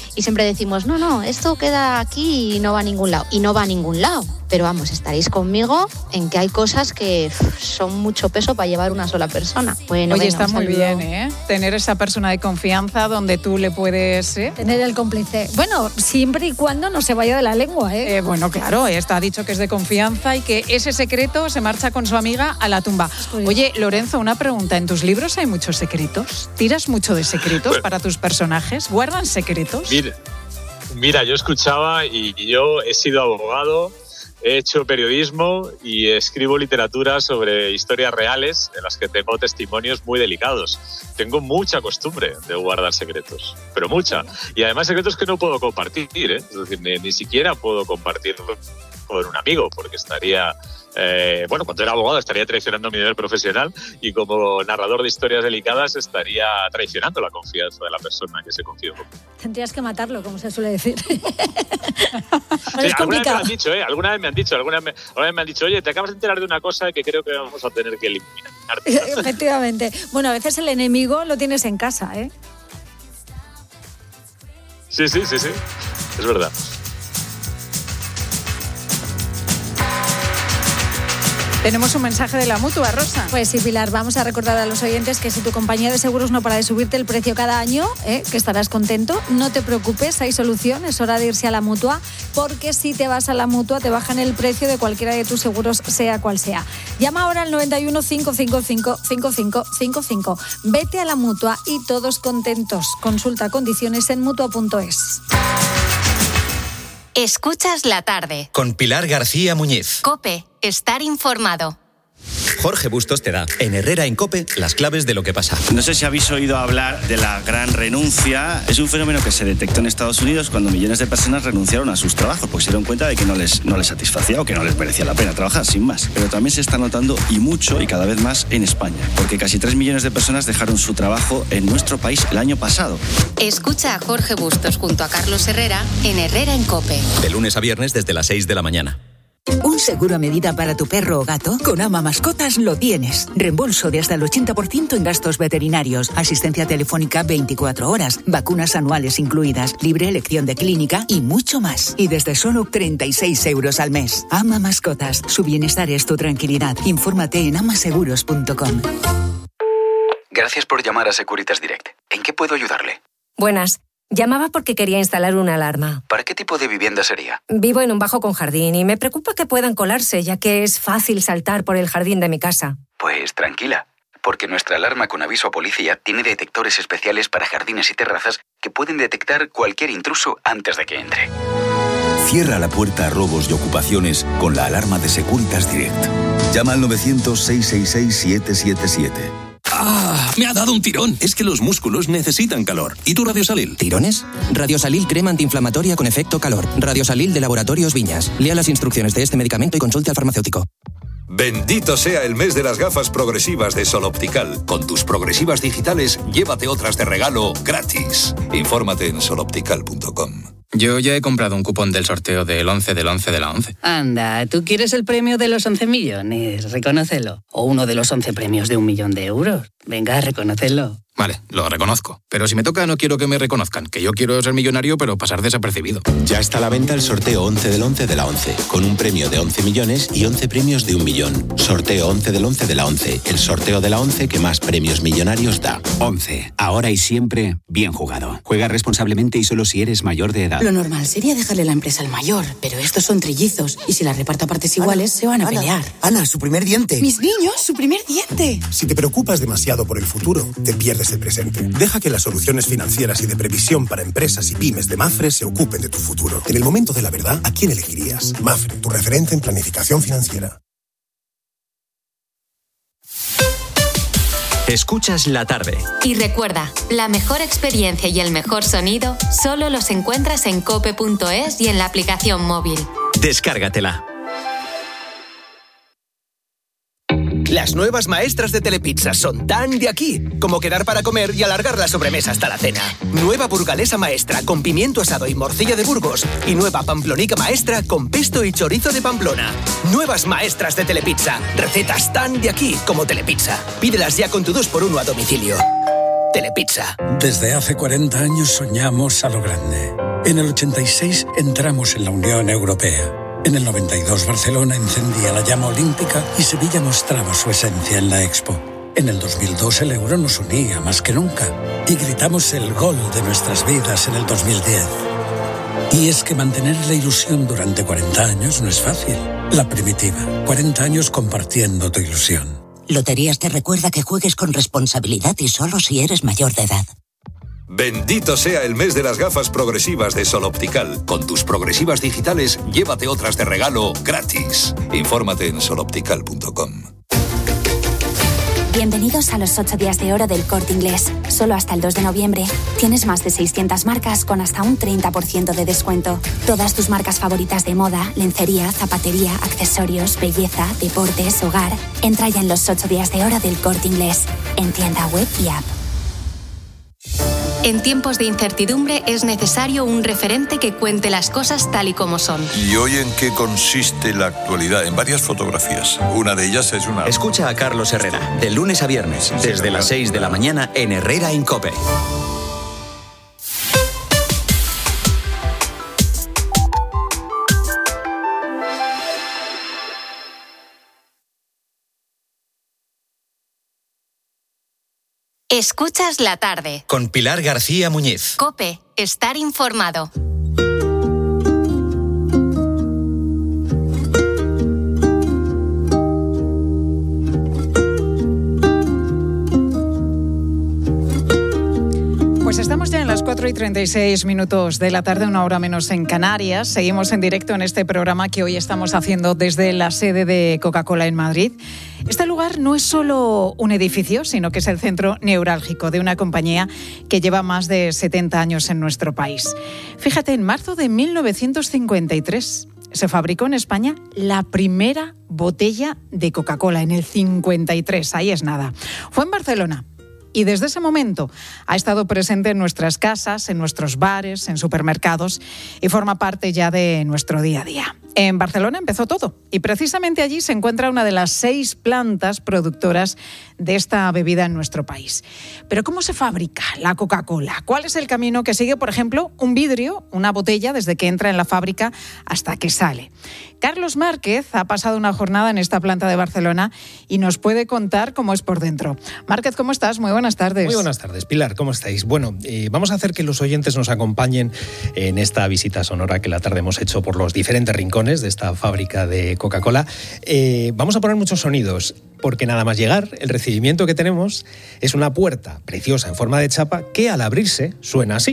y siempre decimos, no, no, esto queda aquí y no va a ningún lado. Y no va a ningún lado. Pero vamos, estaréis conmigo en que hay cosas que pff, son mucho peso para llevar una sola persona. Bueno, Oye, venga, está un muy saludo. bien, ¿eh? Tener esa persona de confianza donde tú le puedes... ¿eh? Tener el cómplice. Bueno, siempre y cuando no se vaya de la lengua, ¿eh? Eh, bueno, claro, está dicho que es de confianza y que ese secreto se marcha con su amiga a la tumba. Oye, Lorenzo, una pregunta. ¿En tus libros hay muchos secretos? ¿Tiras mucho de secretos Bueno. para tus personajes? ¿Guardan secretos? Mira, mira, yo escuchaba y yo he sido abogado, he hecho periodismo y escribo literatura sobre historias reales en las que tengo testimonios muy delicados. Tengo mucha costumbre de guardar secretos, pero mucha. Y además secretos que no puedo compartir, ¿eh? Es decir, ni, ni siquiera puedo compartirlo con un amigo porque estaría... Eh, bueno, cuando era abogado estaría traicionando mi deber profesional y como narrador de historias delicadas estaría traicionando la confianza de la persona que se confía conmigo. Tendrías que matarlo, como se suele decir. Sí, es alguna vez me complicado. han dicho, ¿eh? Alguna vez me han dicho, alguna vez me, alguna vez me han dicho, oye, te acabas de enterar de una cosa que creo que vamos a tener que eliminar. Efectivamente. Bueno, a veces el enemigo lo tienes en casa, ¿eh? Sí, sí, sí, sí. Es verdad. Tenemos un mensaje de la Mutua, Rosa. Pues sí, Pilar, vamos a recordar a los oyentes que si tu compañía de seguros no para de subirte el precio cada año, ¿eh? que estarás contento, no te preocupes, hay solución, es hora de irse a la Mutua, porque si te vas a la Mutua te bajan el precio de cualquiera de tus seguros, sea cual sea. Llama ahora al noventa y uno, cinco cinco cinco, cinco cinco cinco cinco. Vete a la Mutua y todos contentos. Consulta condiciones en mutua punto es. Escuchas la tarde. Con Pilar García Muñiz. COPE. Estar informado. Jorge Bustos te da, en Herrera en COPE, las claves de lo que pasa. No sé si habéis oído hablar de la gran renuncia. Es un fenómeno que se detectó en Estados Unidos cuando millones de personas renunciaron a sus trabajos porque se dieron cuenta de que no les, no les satisfacía o que no les merecía la pena trabajar, sin más. Pero también se está notando, y mucho, y cada vez más, en España, porque casi tres millones de personas dejaron su trabajo en nuestro país el año pasado. Escucha a Jorge Bustos junto a Carlos Herrera en Herrera en COPE. De lunes a viernes desde las seis de la mañana. ¿Un seguro a medida para tu perro o gato? Con Ama Mascotas lo tienes. Reembolso de hasta el ochenta por ciento en gastos veterinarios, asistencia telefónica veinticuatro horas, vacunas anuales incluidas, libre elección de clínica y mucho más. Y desde solo treinta y seis euros al mes. Ama Mascotas. Su bienestar es tu tranquilidad. Infórmate en amaseguros punto com. Gracias por llamar a Securitas Direct. ¿En qué puedo ayudarle? Buenas. Llamaba porque quería instalar una alarma. ¿Para qué tipo de vivienda sería? Vivo en un bajo con jardín y me preocupa que puedan colarse, ya que es fácil saltar por el jardín de mi casa. Pues tranquila, porque nuestra alarma con aviso a policía tiene detectores especiales para jardines y terrazas que pueden detectar cualquier intruso antes de que entre. Cierra la puerta a robos y ocupaciones con la alarma de Securitas Direct. Llama al novecientos, seiscientos sesenta y seis, siete siete siete. ¡Ah! Me ha dado un tirón. Es que los músculos necesitan calor. ¿Y tu Radiosalil? ¿Tirones? Radiosalil crema antiinflamatoria con efecto calor. Radiosalil de Laboratorios Viñas. Lea las instrucciones de este medicamento y consulte al farmacéutico. Bendito sea el mes de las gafas progresivas de Sol Optical. Con tus progresivas digitales, llévate otras de regalo gratis. Infórmate en sol optical punto com. Yo ya he comprado un cupón del sorteo del once del once de la once. Anda, ¿tú quieres el premio de los once millones? Reconócelo. O uno de los once premios de un millón de euros. Venga, reconócelo. Vale, lo reconozco. Pero si me toca no quiero que me reconozcan, que yo quiero ser millonario pero pasar desapercibido. Ya está a la venta el sorteo once del once de la once, con un premio de once millones y once premios de un millón. Sorteo once del once de la once, el sorteo de la once que más premios millonarios da. once. Ahora y siempre, bien jugado. Juega responsablemente y solo si eres mayor de edad. Lo normal sería dejarle la empresa al mayor, pero estos son trillizos y si la reparto a partes iguales se van a Ana, pelear. Ana, su primer diente. Mis niños, su primer diente. Si te preocupas demasiado por el futuro, te pierdes el presente. Deja que las soluciones financieras y de previsión para empresas y pymes de Mafre se ocupen de tu futuro. En el momento de la verdad, ¿a quién elegirías? Mafre, tu referente en planificación financiera. Escuchas la tarde. Y recuerda, la mejor experiencia y el mejor sonido solo los encuentras en cope punto es y en la aplicación móvil. Descárgatela. Las nuevas maestras de Telepizza son tan de aquí como quedar para comer y alargar la sobremesa hasta la cena. Nueva burgalesa maestra con pimiento asado y morcilla de Burgos. Y nueva pamplonica maestra con pesto y chorizo de Pamplona. Nuevas maestras de Telepizza. Recetas tan de aquí como Telepizza. Pídelas ya con tu dos por uno a domicilio. Telepizza. Desde hace cuarenta años soñamos a lo grande. En el ochenta y seis entramos en la Unión Europea. En el noventa y dos Barcelona encendía la llama olímpica y Sevilla mostraba su esencia en la Expo. En el dos mil dos el euro nos unía más que nunca y gritamos el gol de nuestras vidas en el dos mil diez. Y es que mantener la ilusión durante cuarenta años no es fácil. La Primitiva, cuarenta años compartiendo tu ilusión. Loterías te recuerda que juegues con responsabilidad y solo si eres mayor de edad. Bendito sea el mes de las gafas progresivas de Sol Optical. Con tus progresivas digitales, llévate otras de regalo gratis. Infórmate en sol optical punto com. Bienvenidos a los ocho días de oro del Corte Inglés. Solo hasta el dos de noviembre tienes más de seiscientas marcas con hasta un treinta por ciento de descuento. Todas tus marcas favoritas de moda, lencería, zapatería, accesorios, belleza, deportes, hogar. Entra ya en los ocho días de oro del Corte Inglés. En tienda web y app. En tiempos de incertidumbre es necesario un referente que cuente las cosas tal y como son. ¿Y hoy en qué consiste la actualidad? En varias fotografías. Una de ellas es una... Escucha a Carlos Herrera, de lunes a viernes, desde las seis de la mañana en Herrera en COPE. Escuchas la tarde. Con Pilar García Muñiz. COPE, estar informado. Pues estamos ya en las cuatro y treinta y seis minutos de la tarde, una hora menos en Canarias. Seguimos en directo en este programa que hoy estamos haciendo desde la sede de Coca-Cola en Madrid. Este lugar no es solo un edificio, sino que es el centro neurálgico de una compañía que lleva más de setenta años en nuestro país. Fíjate, en marzo de mil novecientos cincuenta y tres se fabricó en España la primera botella de Coca-Cola, en el cincuenta y tres, ahí es nada. Fue en Barcelona. Y desde ese momento ha estado presente en nuestras casas, en nuestros bares, en supermercados y forma parte ya de nuestro día a día. En Barcelona empezó todo y precisamente allí se encuentra una de las seis plantas productoras de esta bebida en nuestro país. Pero ¿cómo se fabrica la Coca-Cola? ¿Cuál es el camino que sigue, por ejemplo, un vidrio, una botella, desde que entra en la fábrica hasta que sale? Carlos Márquez ha pasado una jornada en esta planta de Barcelona y nos puede contar cómo es por dentro. Márquez, ¿cómo estás? Muy buenas tardes. Muy buenas tardes, Pilar, ¿cómo estáis? Bueno, eh, vamos a hacer que los oyentes nos acompañen en esta visita sonora que la tarde hemos hecho por los diferentes rincones de esta fábrica de Coca-Cola. Eh, vamos a poner muchos sonidos, porque nada más llegar, el recibimiento que tenemos es una puerta preciosa en forma de chapa que al abrirse suena así.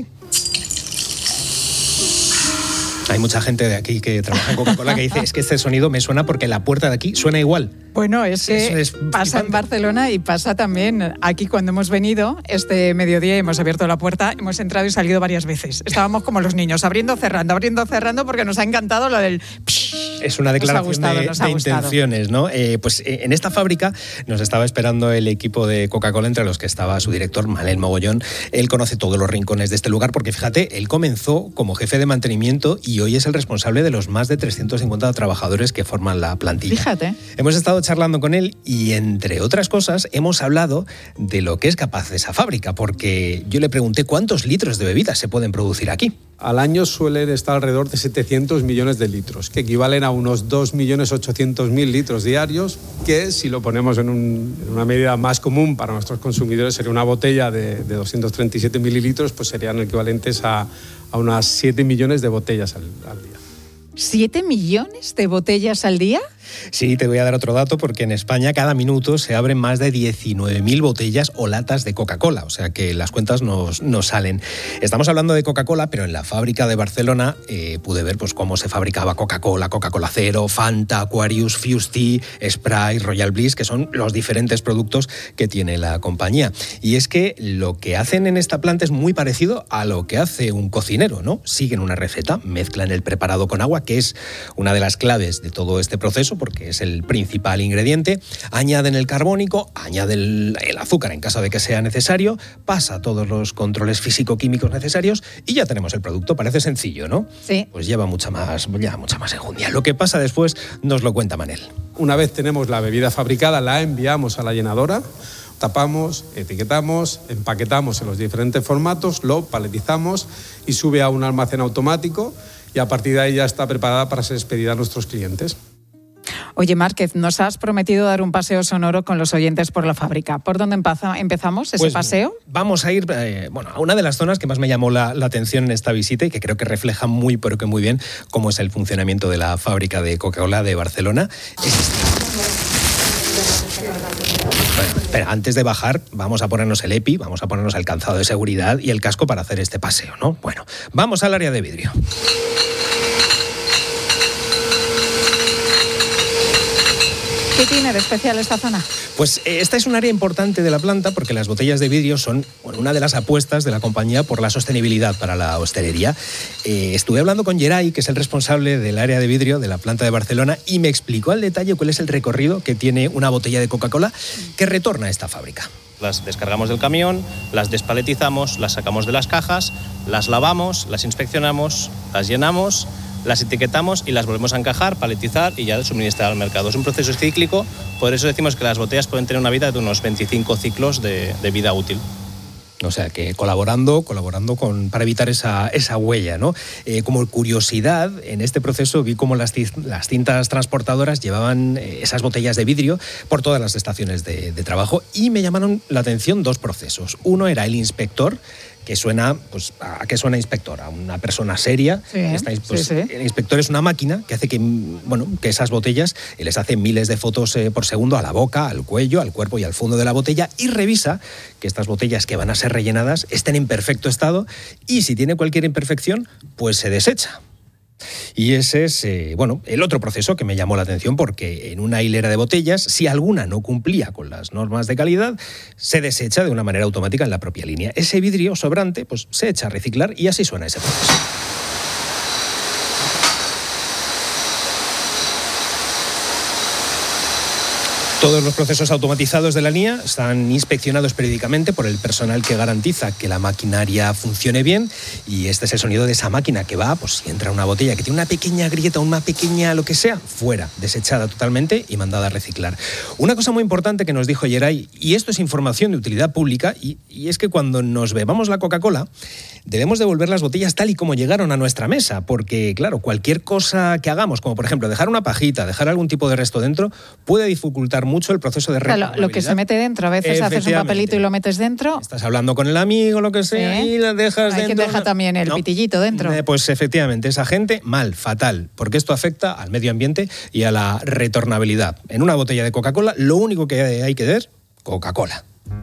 Hay mucha gente de aquí que trabaja en Coca-Cola que dice, es que este sonido me suena porque la puerta de aquí suena igual. Bueno, es que es pasa en Barcelona y pasa también aquí cuando hemos venido este mediodía y hemos abierto la puerta, hemos entrado y salido varias veces. Estábamos como los niños, abriendo, cerrando, abriendo, cerrando, porque nos ha encantado lo del... Es una declaración gustado, de, de intenciones, ¿no? Eh, pues eh, en esta fábrica nos estaba esperando el equipo de Coca-Cola, entre los que estaba su director, Manel Mogollón. Él conoce todos los rincones de este lugar porque, fíjate, él comenzó como jefe de mantenimiento y hoy es el responsable de los más de trescientos cincuenta trabajadores que forman la plantilla. Fíjate. Hemos estado charlando con él y, entre otras cosas, hemos hablado de lo que es capaz de esa fábrica, porque yo le pregunté cuántos litros de bebidas se pueden producir aquí. Al año suelen estar alrededor de setecientos millones de litros, que equivalen a unos dos millones ochocientos mil litros diarios, que si lo ponemos en, un, en una medida más común para nuestros consumidores sería una botella de, de doscientos treinta y siete mililitros, pues serían equivalentes a, a unas siete millones de botellas al, al día. ¿siete millones de botellas al día? Sí, te voy a dar otro dato, porque en España cada minuto se abren más de diecinueve mil botellas o latas de Coca-Cola, o sea que las cuentas nos, nos salen. Estamos hablando de Coca-Cola, pero en la fábrica de Barcelona eh, pude ver pues, cómo se fabricaba Coca-Cola, Coca-Cola Cero, Fanta, Aquarius, Fuze Tea, Sprite, Royal Bliss, que son los diferentes productos que tiene la compañía. Y es que lo que hacen en esta planta es muy parecido a lo que hace un cocinero, ¿no? Siguen una receta, mezclan el preparado con agua, que es una de las claves de todo este proceso, porque es el principal ingrediente, añaden el carbónico, añaden el, el azúcar en caso de que sea necesario, pasa todos los controles físico-químicos necesarios y ya tenemos el producto. Parece sencillo, ¿no? Sí. Pues lleva mucha más, lleva mucha más enjundia. Lo que pasa después nos lo cuenta Manel. Una vez tenemos la bebida fabricada, la enviamos a la llenadora. tapamos, etiquetamos, empaquetamos en los diferentes formatos, lo paletizamos y sube a un almacén automático y a partir de ahí ya está preparada para ser expedida a nuestros clientes. Oye, Márquez, nos has prometido dar un paseo sonoro con los oyentes por la fábrica. ¿Por dónde empeza, empezamos ese pues, paseo? Vamos a ir eh, bueno, a una de las zonas que más me llamó la, la atención en esta visita y que creo que refleja muy, pero que muy bien cómo es el funcionamiento de la fábrica de Coca-Cola de Barcelona. Es Bueno, espera, antes de bajar, vamos a ponernos el EPI, vamos a ponernos el calzado de seguridad y el casco para hacer este paseo, ¿no? Bueno, vamos al área de vidrio. ¿Qué tiene de especial esta zona? Pues eh, esta es un área importante de la planta porque las botellas de vidrio son bueno, una de las apuestas de la compañía por la sostenibilidad para la hostelería. Eh, estuve hablando con Geray, que es el responsable del área de vidrio de la planta de Barcelona, y me explicó al detalle cuál es el recorrido que tiene una botella de Coca-Cola que retorna a esta fábrica. Las descargamos del camión, las despaletizamos, las sacamos de las cajas, las lavamos, las inspeccionamos, las llenamos, las etiquetamos y las volvemos a encajar, paletizar y ya suministrar al mercado. Es un proceso cíclico, por eso decimos que las botellas pueden tener una vida de unos veinticinco ciclos de, de vida útil. O sea, que colaborando, colaborando con, para evitar esa, esa huella, ¿no? Eh, como curiosidad, en este proceso vi cómo las, las cintas transportadoras llevaban esas botellas de vidrio por todas las estaciones de, de trabajo y me llamaron la atención dos procesos. Uno era el inspector, que suena, pues, ¿a qué suena inspector? A una persona seria. Sí, Esta, pues, sí, sí. El inspector es una máquina que hace que, bueno, que esas botellas les hace miles de fotos eh, por segundo a la boca, al cuello, al cuerpo y al fondo de la botella y revisa que estas botellas que van a ser rellenadas estén en perfecto estado y si tiene cualquier imperfección, pues se desecha. Y ese es, eh, bueno, el otro proceso que me llamó la atención porque en una hilera de botellas, si alguna no cumplía con las normas de calidad, se desecha de una manera automática en la propia línea. Ese vidrio sobrante, pues se echa a reciclar y así suena ese proceso. Todos los procesos automatizados de la línea están inspeccionados periódicamente por el personal que garantiza que la maquinaria funcione bien y este es el sonido de esa máquina que va, pues si entra una botella que tiene una pequeña grieta, una pequeña lo que sea, fuera, desechada totalmente y mandada a reciclar. Una cosa muy importante que nos dijo Geray, y esto es información de utilidad pública, y, y es que cuando nos bebamos la Coca-Cola debemos devolver las botellas tal y como llegaron a nuestra mesa, porque claro, cualquier cosa que hagamos, como por ejemplo dejar una pajita, dejar algún tipo de resto dentro, puede dificultar mucho el proceso de retornabilidad. Claro, lo que se mete dentro, a veces haces un papelito y lo metes dentro. Estás hablando con el amigo, lo que sea, sí. Y la dejas Hay dentro. Hay quien deja también el no. pitillito dentro. Eh, pues efectivamente, esa gente, mal, fatal, porque esto afecta al medio ambiente y a la retornabilidad. En una botella de Coca-Cola, lo único que hay que ver, Coca-Cola.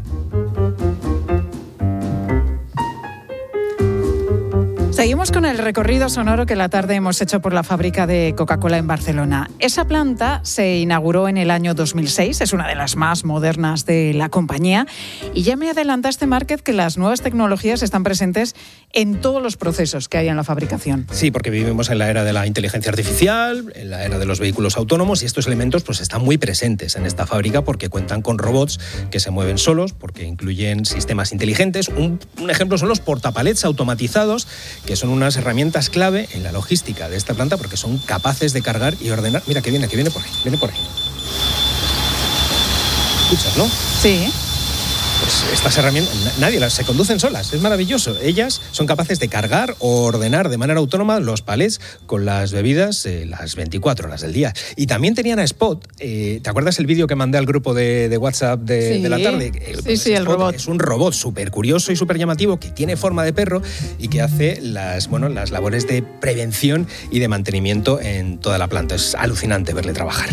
Seguimos con el recorrido sonoro que la tarde hemos hecho por la fábrica de Coca-Cola en Barcelona. Esa planta se inauguró en el año dos mil seis, es una de las más modernas de la compañía. Y ya me adelantaste, Márquez, que las nuevas tecnologías están presentes en todos los procesos que hay en la fabricación. Sí, porque vivimos en la era de la inteligencia artificial, en la era de los vehículos autónomos y estos elementos pues, están muy presentes en esta fábrica porque cuentan con robots que se mueven solos, porque incluyen sistemas inteligentes. Un, un ejemplo son los portapalets automatizados, que son unas herramientas clave en la logística de esta planta porque son capaces de cargar y ordenar. Mira que viene, que viene por ahí, viene por ahí. ¿Escuchas, no? Sí. Pues estas herramientas, nadie las se conducen solas, es maravilloso. Ellas son capaces de cargar o ordenar de manera autónoma los palets con las bebidas eh, las veinticuatro horas del día. Y también tenían a Spot, eh, ¿te acuerdas el vídeo que mandé al grupo de, de WhatsApp de, sí. de la tarde? Sí, pues sí, el robot. Es un robot súper curioso y súper llamativo que tiene forma de perro y que hace las, bueno, las labores de prevención y de mantenimiento en toda la planta. Es alucinante verle trabajar.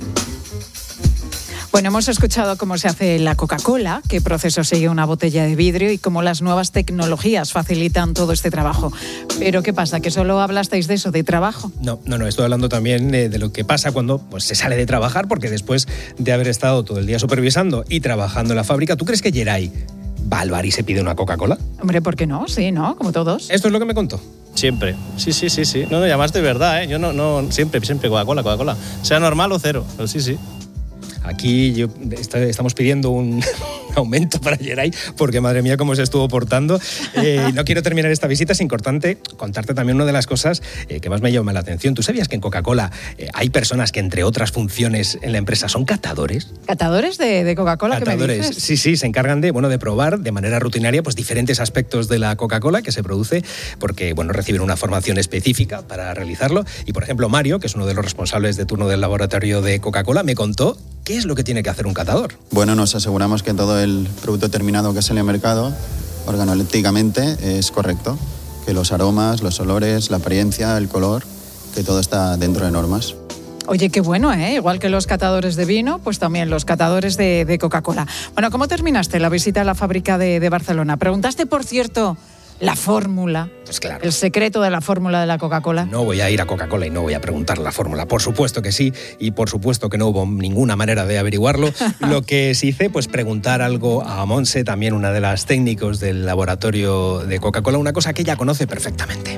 Bueno, hemos escuchado cómo se hace la Coca-Cola, qué proceso sigue una botella de vidrio y cómo las nuevas tecnologías facilitan todo este trabajo. Pero ¿qué pasa? ¿Que solo hablasteis de eso, de trabajo? No, no, no, estoy hablando también de, de lo que pasa cuando pues, se sale de trabajar, porque después de haber estado todo el día supervisando y trabajando en la fábrica, ¿tú crees que Geray va al bar y se pide una Coca-Cola? Hombre, ¿por qué no? Sí, ¿no? Como todos. Esto es lo que me contó. Siempre. Sí, sí, sí, sí. No, no, además de verdad, ¿eh? Yo no, no, siempre, siempre Coca-Cola, Coca-Cola. Sea normal o cero, pero sí, sí. Aquí yo, está, estamos pidiendo un aumento para Geray, porque madre mía cómo se estuvo portando. Eh, no quiero terminar esta visita sin cortante, contarte también una de las cosas eh, que más me llama la atención. ¿Tú sabías que en Coca-Cola eh, hay personas que, entre otras funciones en la empresa, son catadores? ¿Catadores de, de Coca-Cola? Catadores, ¿qué me dices? sí, sí, se encargan de, bueno, de probar de manera rutinaria pues, diferentes aspectos de la Coca-Cola que se produce, porque bueno, reciben una formación específica para realizarlo. Y, por ejemplo, Mario, que es uno de los responsables de turno del laboratorio de Coca-Cola, me contó qué es lo que tiene que hacer un catador. Bueno, nos aseguramos que todo el producto terminado que sale al mercado organolépticamente es correcto, que los aromas, los olores, la apariencia, el color, que todo está dentro de normas. Oye, qué bueno, ¿eh? Igual que los catadores de vino, pues también los catadores de, de Coca-Cola. Bueno, ¿cómo terminaste la visita a la fábrica de, de Barcelona? Preguntaste, por cierto, la fórmula, pues claro, el secreto de la fórmula de la Coca-Cola. No voy a ir a Coca-Cola y no voy a preguntar la fórmula. Por supuesto que sí, y por supuesto que no hubo ninguna manera de averiguarlo. Lo que sí hice, pues preguntar algo a Monse, también una de las técnicos del laboratorio de Coca-Cola, una cosa que ella conoce perfectamente.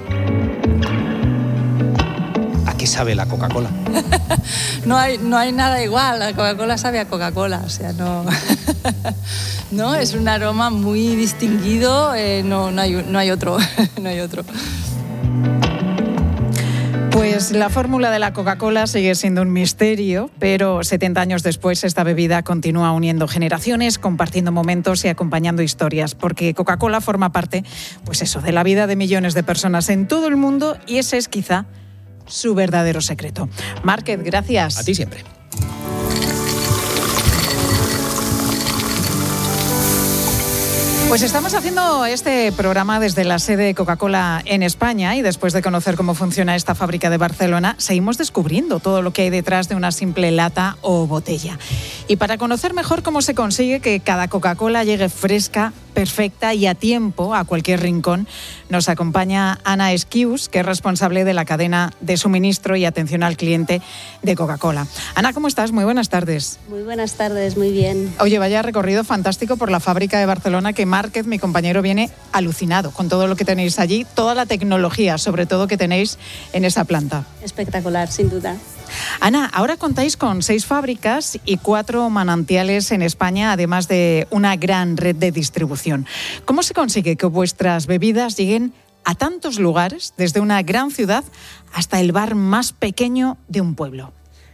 ¿A qué sabe la Coca-Cola? no, hay, no hay nada igual, la Coca-Cola sabe a Coca-Cola, o sea, no... no, es un aroma muy distinguido, eh, no, no, hay, no hay otro, no hay otro. Pues la fórmula de la Coca-Cola sigue siendo un misterio, pero setenta años después esta bebida continúa uniendo generaciones, compartiendo momentos y acompañando historias, porque Coca-Cola forma parte, pues eso, de la vida de millones de personas en todo el mundo, y ese es quizá su verdadero secreto. Márquez, gracias. A ti siempre. Pues estamos haciendo este programa desde la sede de Coca-Cola en España, y después de conocer cómo funciona esta fábrica de Barcelona, seguimos descubriendo todo lo que hay detrás de una simple lata o botella. Y para conocer mejor cómo se consigue que cada Coca-Cola llegue fresca, perfecta y a tiempo a cualquier rincón, nos acompaña Ana Esquius, que es responsable de la cadena de suministro y atención al cliente de Coca-Cola. Ana, ¿cómo estás? Muy buenas tardes. Muy buenas tardes, muy bien. Oye, vaya recorrido fantástico por la fábrica de Barcelona, que Márquez, mi compañero, viene alucinado con todo lo que tenéis allí, toda la tecnología, sobre todo, que tenéis en esa planta. Espectacular, sin duda. Ana, ahora contáis con seis fábricas y cuatro manantiales en España, además de una gran red de distribución. ¿Cómo se consigue que vuestras bebidas lleguen a tantos lugares, desde una gran ciudad hasta el bar más pequeño de un pueblo?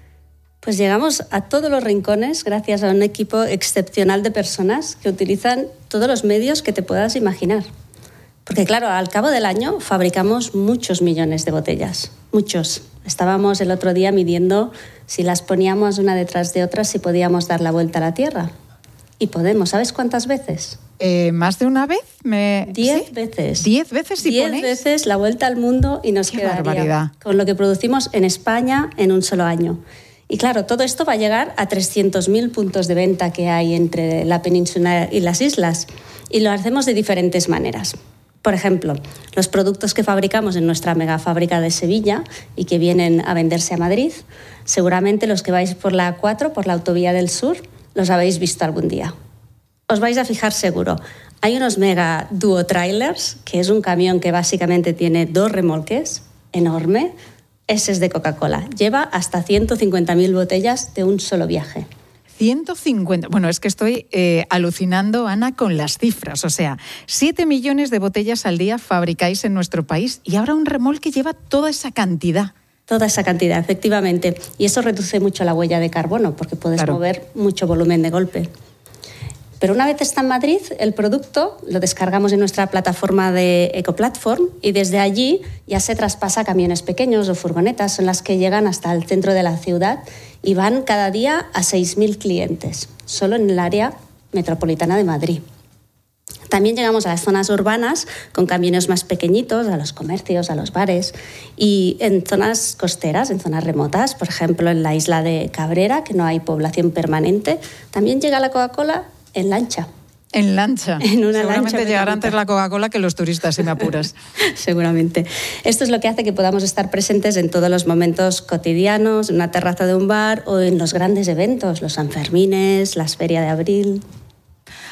Pues llegamos a todos los rincones gracias a un equipo excepcional de personas que utilizan todos los medios que te puedas imaginar. Porque claro, al cabo del año fabricamos muchos millones de botellas, muchos. Estábamos el otro día midiendo si las poníamos una detrás de otra, si podíamos dar la vuelta a la Tierra. Y podemos, ¿sabes cuántas veces? Eh, ¿Más de una vez? Me... Diez ¿Sí? veces. ¿Diez veces si Diez ponéis? veces la vuelta al mundo y nos ¡Qué quedaría barbaridad! Con lo que producimos en España en un solo año. Y claro, todo esto va a llegar a trescientos mil puntos de venta que hay entre la península y las islas. Y lo hacemos de diferentes maneras. Por ejemplo, los productos que fabricamos en nuestra megafábrica de Sevilla y que vienen a venderse a Madrid, seguramente los que vais por la A cuatro, por la autovía del sur, los habéis visto algún día. Os vais a fijar seguro. Hay unos mega duo trailers, que es un camión que básicamente tiene dos remolques, enorme. Ese es de Coca-Cola. Lleva hasta ciento cincuenta mil botellas de un solo viaje. ciento cincuenta. Bueno, es que estoy eh, alucinando, Ana, con las cifras. O sea, siete millones de botellas al día fabricáis en nuestro país y ahora un remolque lleva toda esa cantidad. Toda esa cantidad, efectivamente. Y eso reduce mucho la huella de carbono porque puedes Claro. mover mucho volumen de golpe. Pero una vez está en Madrid, el producto lo descargamos en nuestra plataforma de Ecoplatform y desde allí ya se traspasa a camiones pequeños o furgonetas, son las que llegan hasta el centro de la ciudad y van cada día a seis mil clientes, solo en el área metropolitana de Madrid. También llegamos a las zonas urbanas con camiones más pequeñitos, a los comercios, a los bares, y en zonas costeras, en zonas remotas, por ejemplo en la isla de Cabrera, que no hay población permanente, también llega la Coca-Cola en lancha. En lancha. En una Seguramente lancha llegará pequeñita. antes la Coca-Cola que los turistas, si me apuras. Seguramente. Esto es lo que hace que podamos estar presentes en todos los momentos cotidianos, en una terraza de un bar o en los grandes eventos, los Sanfermines, las Feria de Abril.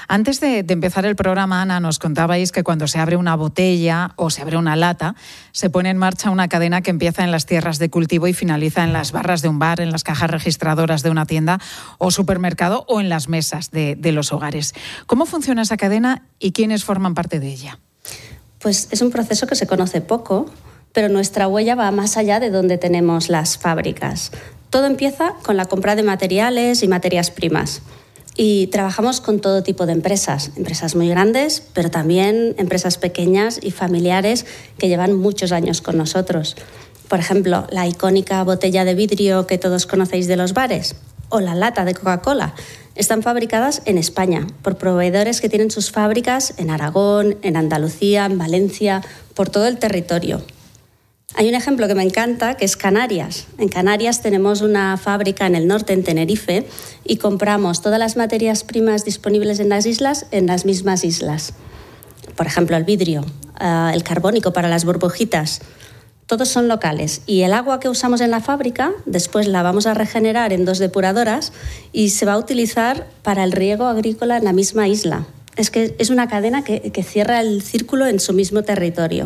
Antes de, de empezar el programa, Ana, nos contabais que cuando se abre una botella o se abre una lata, se pone en marcha una cadena que empieza en las tierras de cultivo y finaliza en las barras de un bar, en las cajas registradoras de una tienda o supermercado o en las mesas de, de los hogares. ¿Cómo funciona esa cadena y quiénes forman parte de ella? Pues es un proceso que se conoce poco, pero nuestra huella va más allá de donde tenemos las fábricas. Todo empieza con la compra de materiales y materias primas. Y trabajamos con todo tipo de empresas, empresas muy grandes, pero también empresas pequeñas y familiares que llevan muchos años con nosotros. Por ejemplo, la icónica botella de vidrio que todos conocéis de los bares o la lata de Coca-Cola están fabricadas en España por proveedores que tienen sus fábricas en Aragón, en Andalucía, en Valencia, por todo el territorio. Hay un ejemplo que me encanta, que es Canarias. En Canarias tenemos una fábrica en el norte, en Tenerife, y compramos todas las materias primas disponibles en las islas en las mismas islas. Por ejemplo, el vidrio, uh, el carbónico para las burbujitas. Todos son locales. Y el agua que usamos en la fábrica, después la vamos a regenerar en dos depuradoras y se va a utilizar para el riego agrícola en la misma isla. Es que es una cadena que, que cierra el círculo en su mismo territorio.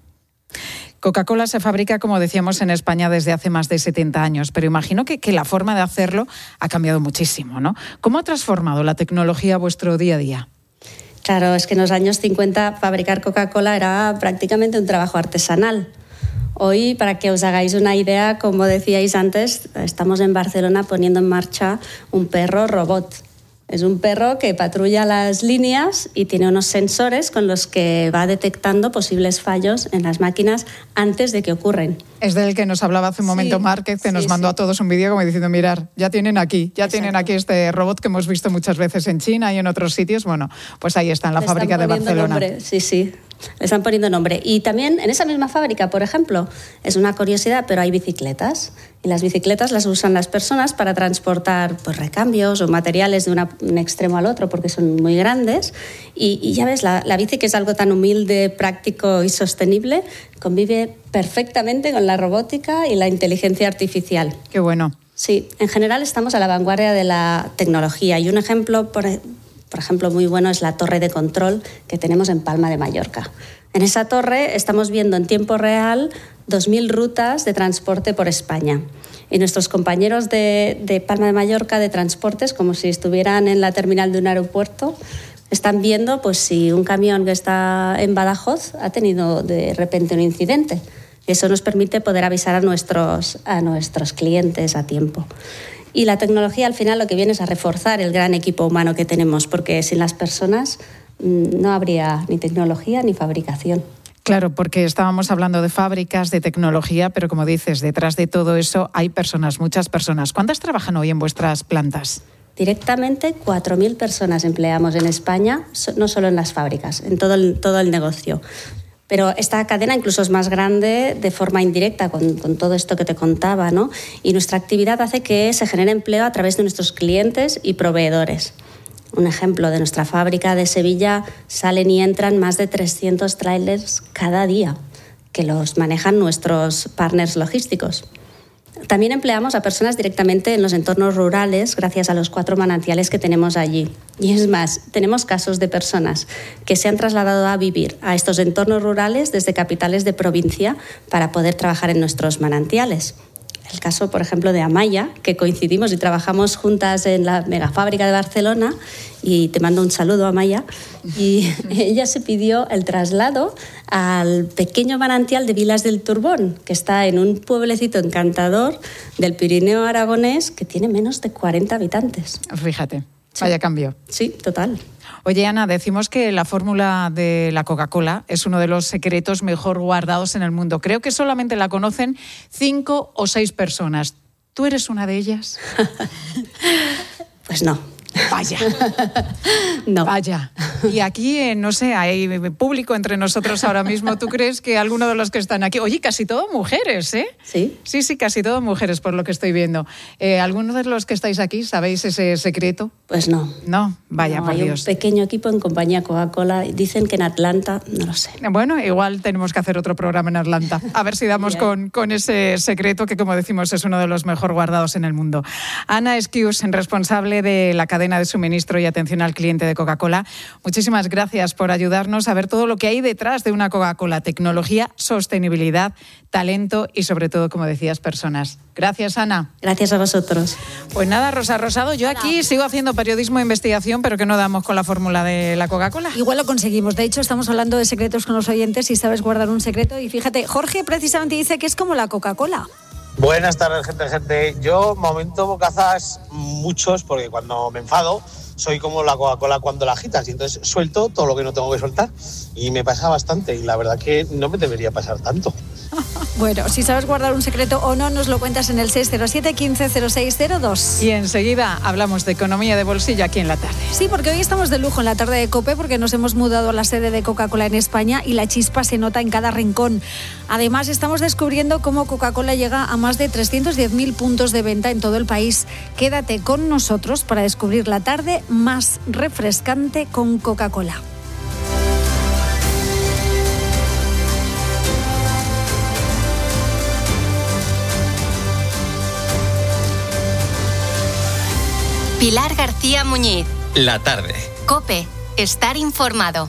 Coca-Cola se fabrica, como decíamos, en España desde hace más de setenta años, pero imagino que, que la forma de hacerlo ha cambiado muchísimo, ¿no? ¿Cómo ha transformado la tecnología vuestro día a día? Claro, es que en los años cincuenta fabricar Coca-Cola era prácticamente un trabajo artesanal. Hoy, para que os hagáis una idea, como decíais antes, estamos en Barcelona poniendo en marcha un perro robot. Es un perro que patrulla las líneas y tiene unos sensores con los que va detectando posibles fallos en las máquinas antes de que ocurren. Es del que nos hablaba hace un momento sí, Márquez, que sí, nos mandó sí. a todos un vídeo como diciendo, mirar, ya tienen aquí, ya Exacto. tienen aquí este robot que hemos visto muchas veces en China y en otros sitios. Bueno, pues ahí está, en la Le fábrica de Barcelona. Nombre. Sí, sí. Le están poniendo nombre. Y también en esa misma fábrica, por ejemplo, es una curiosidad, pero hay bicicletas. Y las bicicletas las usan las personas para transportar pues, recambios o materiales de una, un extremo al otro, porque son muy grandes. Y, y ya ves, la, la bici, que es algo tan humilde, práctico y sostenible, convive perfectamente con la robótica y la inteligencia artificial. Qué bueno. Sí, en general estamos a la vanguardia de la tecnología. Y un ejemplo, por Por ejemplo, muy bueno es la torre de control que tenemos en Palma de Mallorca. En esa torre estamos viendo en tiempo real dos mil rutas de transporte por España. Y nuestros compañeros de, de Palma de Mallorca de transportes, como si estuvieran en la terminal de un aeropuerto, están viendo pues, si un camión que está en Badajoz ha tenido de repente un incidente. Eso nos permite poder avisar a nuestros, a nuestros clientes a tiempo. Y la tecnología al final lo que viene es a reforzar el gran equipo humano que tenemos, porque sin las personas no habría ni tecnología ni fabricación. Claro, porque estábamos hablando de fábricas, de tecnología, pero como dices, detrás de todo eso hay personas, muchas personas. ¿Cuántas trabajan hoy en vuestras plantas? Directamente cuatro mil personas empleamos en España, no solo en las fábricas, en todo el, todo el negocio. Pero esta cadena incluso es más grande de forma indirecta con, con todo esto que te contaba, ¿no? Y nuestra actividad hace que se genere empleo a través de nuestros clientes y proveedores. Un ejemplo, de nuestra fábrica de Sevilla salen y entran más de trescientos trailers cada día, que los manejan nuestros partners logísticos. También empleamos a personas directamente en los entornos rurales gracias a los cuatro manantiales que tenemos allí. Y es más, tenemos casos de personas que se han trasladado a vivir a estos entornos rurales desde capitales de provincia para poder trabajar en nuestros manantiales. El caso, por ejemplo, de Amaya, que coincidimos y trabajamos juntas en la megafábrica de Barcelona, y te mando un saludo, Amaya, y ella se pidió el traslado al pequeño manantial de Vilas del Turbón, que está en un pueblecito encantador del Pirineo aragonés que tiene menos de cuarenta habitantes. Fíjate, vaya cambio. Sí, total. Oye, Ana, decimos que la fórmula de la Coca-Cola es uno de los secretos mejor guardados en el mundo. Creo que solamente la conocen cinco o seis personas. ¿Tú eres una de ellas? Pues no. Vaya. No. Vaya. Y aquí, eh, no sé, hay público entre nosotros ahora mismo. ¿Tú crees que alguno de los que están aquí... Oye, casi todo mujeres, ¿eh? Sí. Sí, sí, casi todo mujeres, por lo que estoy viendo. Eh, ¿Alguno de los que estáis aquí sabéis ese secreto? Pues no. No, vaya, no, por hay Dios. Un pequeño equipo en compañía Coca-Cola. Dicen que en Atlanta, no lo sé. Bueno, igual tenemos que hacer otro programa en Atlanta. A ver si damos con, con ese secreto que, como decimos, es uno de los mejor guardados en el mundo. Ana Esquius, responsable de la cadena cadena de suministro y atención al cliente de Coca-Cola. Muchísimas gracias por ayudarnos a ver todo lo que hay detrás de una Coca-Cola: tecnología, sostenibilidad, talento y, sobre todo, como decías, personas. Gracias, Ana. Gracias a vosotros. Pues nada, Rosa Rosado, yo aquí sigo haciendo periodismo de investigación, pero que no damos con la fórmula de la Coca-Cola. Igual lo conseguimos. De hecho, estamos hablando de secretos con los oyentes y sabes guardar un secreto. Y fíjate, Jorge precisamente dice que es como la Coca-Cola. Buenas tardes, gente, gente. Yo, momento bocazas, muchos, porque cuando me enfado, soy como la Coca-Cola cuando la agitas. Y entonces suelto todo lo que no tengo que soltar. Y me pasa bastante. Y la verdad que no me debería pasar tanto. Bueno, si sabes guardar un secreto o no, nos lo cuentas en el seis cero siete, quince cero seis cero dos. Y enseguida hablamos de economía de bolsillo aquí en La Tarde. Sí, porque hoy estamos de lujo en La Tarde de COPE, porque nos hemos mudado a la sede de Coca-Cola en España y la chispa se nota en cada rincón. Además, estamos descubriendo cómo Coca-Cola llega a más de trescientos diez mil puntos de venta en todo el país. Quédate con nosotros para descubrir la tarde más refrescante con Coca-Cola. Pilar García Muñiz. La Tarde. COPE. Estar informado.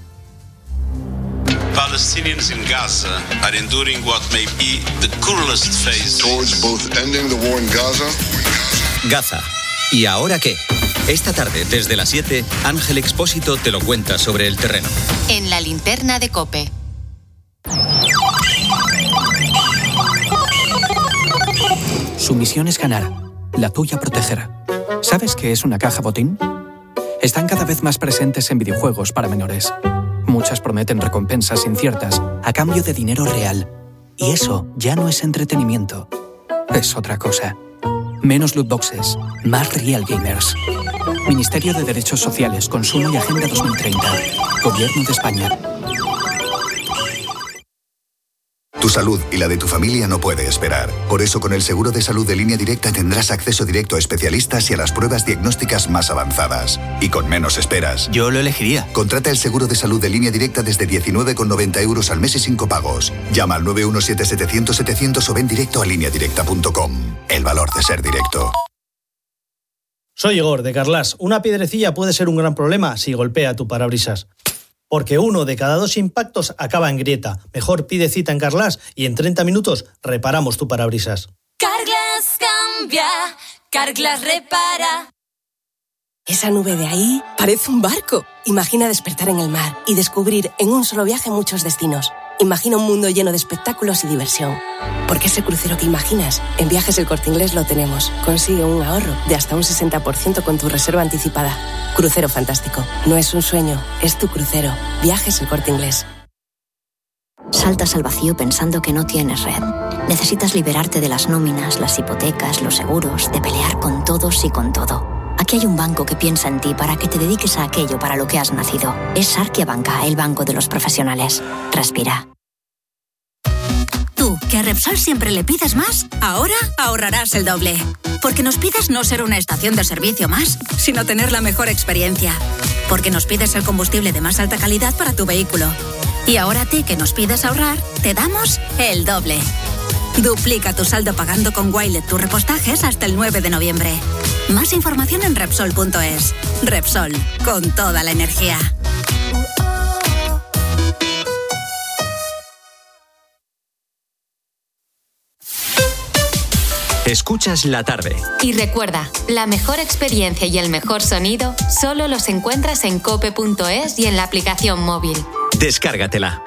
Palestinians in Gaza are enduring what may be the cruelest phase towards both ending the war in Gaza. Gaza. ¿Y ahora qué? Esta tarde, desde las siete, Ángel Expósito te lo cuenta sobre el terreno. En la linterna de COPE. Su misión es ganar, la tuya proteger. ¿Sabes qué es una caja botín? Están cada vez más presentes en videojuegos para menores. Muchas prometen recompensas inciertas a cambio de dinero real. Y eso ya no es entretenimiento. Es otra cosa. Menos loot boxes, más real gamers. Ministerio de Derechos Sociales, Consumo y Agenda dos mil treinta. Gobierno de España. Tu salud y la de tu familia no puede esperar. Por eso, con el seguro de salud de Línea Directa tendrás acceso directo a especialistas y a las pruebas diagnósticas más avanzadas. Y con menos esperas. Yo lo elegiría. Contrata el seguro de salud de Línea Directa desde diecinueve con noventa euros al mes y sin copagos. Llama al nueve uno siete, setecientos, setecientos o ven directo a línea directa punto com. El valor de ser directo. Soy Igor, de Carlas. Una piedrecilla puede ser un gran problema si golpea tu parabrisas. Porque uno de cada dos impactos acaba en grieta. Mejor pide cita en Carlas y en treinta minutos reparamos tu parabrisas. Carglass cambia, Carglass repara. Esa nube de ahí parece un barco. Imagina despertar en el mar y descubrir en un solo viaje muchos destinos. Imagina un mundo lleno de espectáculos y diversión. Porque ese crucero que imaginas, en Viajes El Corte Inglés lo tenemos. Consigue un ahorro de hasta un sesenta por ciento con tu reserva anticipada. Crucero fantástico. No es un sueño, es tu crucero. Viajes El Corte Inglés. Saltas al vacío pensando que no tienes red. Necesitas liberarte de las nóminas, las hipotecas, los seguros, de pelear con todos y con todo. Aquí hay un banco que piensa en ti para que te dediques a aquello para lo que has nacido. Es Sarkia Banca, el banco de los profesionales. Respira. Tú, que a Repsol siempre le pides más, ahora ahorrarás el doble. Porque nos pides no ser una estación de servicio más, sino tener la mejor experiencia. Porque nos pides el combustible de más alta calidad para tu vehículo. Y ahora a ti, que nos pides ahorrar, te damos el doble. Duplica tu saldo pagando con Wilet tus repostajes hasta el nueve de noviembre. Más información en Repsol punto es. Repsol, con toda la energía. Escuchas La Tarde. Y recuerda, la mejor experiencia y el mejor sonido solo los encuentras en cope punto es y en la aplicación móvil. Descárgatela.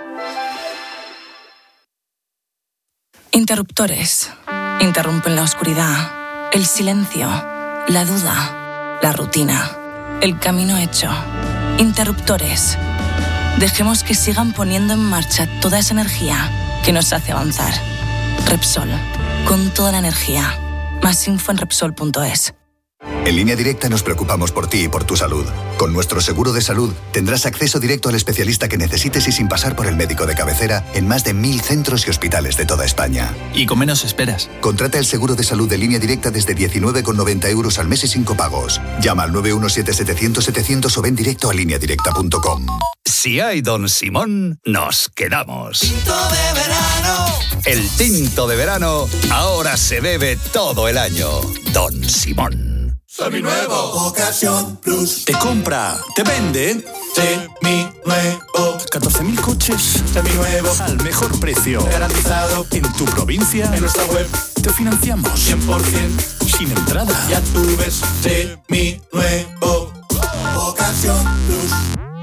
Interruptores. Interrumpen la oscuridad, el silencio, la duda, la rutina, el camino hecho. Interruptores. Dejemos que sigan poniendo en marcha toda esa energía que nos hace avanzar. Repsol, con toda la energía. Más info en Repsol punto es. En Línea Directa nos preocupamos por ti y por tu salud. Con nuestro seguro de salud tendrás acceso directo al especialista que necesites y sin pasar por el médico de cabecera en más de mil centros y hospitales de toda España. Y con menos esperas. Contrata el seguro de salud de Línea Directa desde diecinueve con noventa euros al mes y sin copagos. Llama al nueve uno siete, setecientos, setecientos o ven directo a línea directa punto com. Si hay Don Simón, nos quedamos. Tinto de verano. El tinto de verano ahora se bebe todo el año. Don Simón. Seminuevo. Ocasión Plus. Te compra, te vende. Seminuevo. catorce mil coches. Seminuevos. Al mejor precio. Garantizado. En tu provincia. En nuestra web. Te financiamos. cien por ciento. Sin entrada. Ya tú ves. Seminuevo. Ocasión Plus.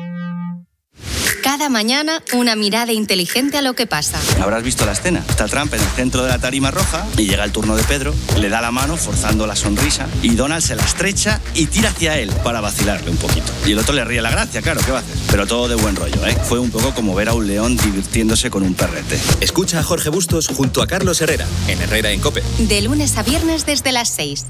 Cada mañana, una mirada inteligente a lo que pasa. Habrás visto la escena. Está Trump en el centro de la tarima roja y llega el turno de Pedro, le da la mano forzando la sonrisa y Donald se la estrecha y tira hacia él para vacilarle un poquito. Y el otro le ríe la gracia, claro, ¿qué va a hacer? Pero todo de buen rollo, ¿eh? Fue un poco como ver a un león divirtiéndose con un perrete. Escucha a Jorge Bustos junto a Carlos Herrera, en Herrera en COPE. De lunes a viernes desde las seis.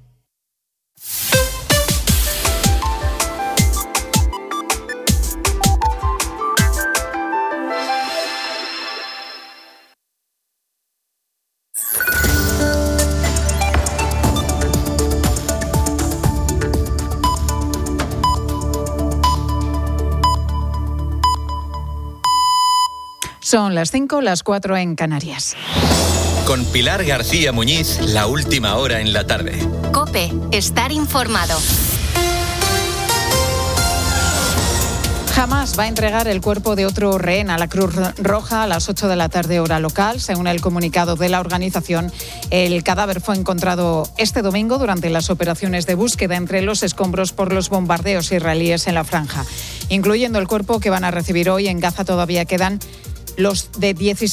Son las cinco, las cuatro en Canarias. Con Pilar García Muñiz, la última hora en la tarde. COPE, estar informado. Hamás va a entregar el cuerpo de otro rehén a la Cruz Roja a las ocho de la tarde hora local. Según el comunicado de la organización, el cadáver fue encontrado este domingo durante las operaciones de búsqueda entre los escombros por los bombardeos israelíes en la franja. Incluyendo el cuerpo que van a recibir hoy en Gaza, todavía quedan los de diecisiete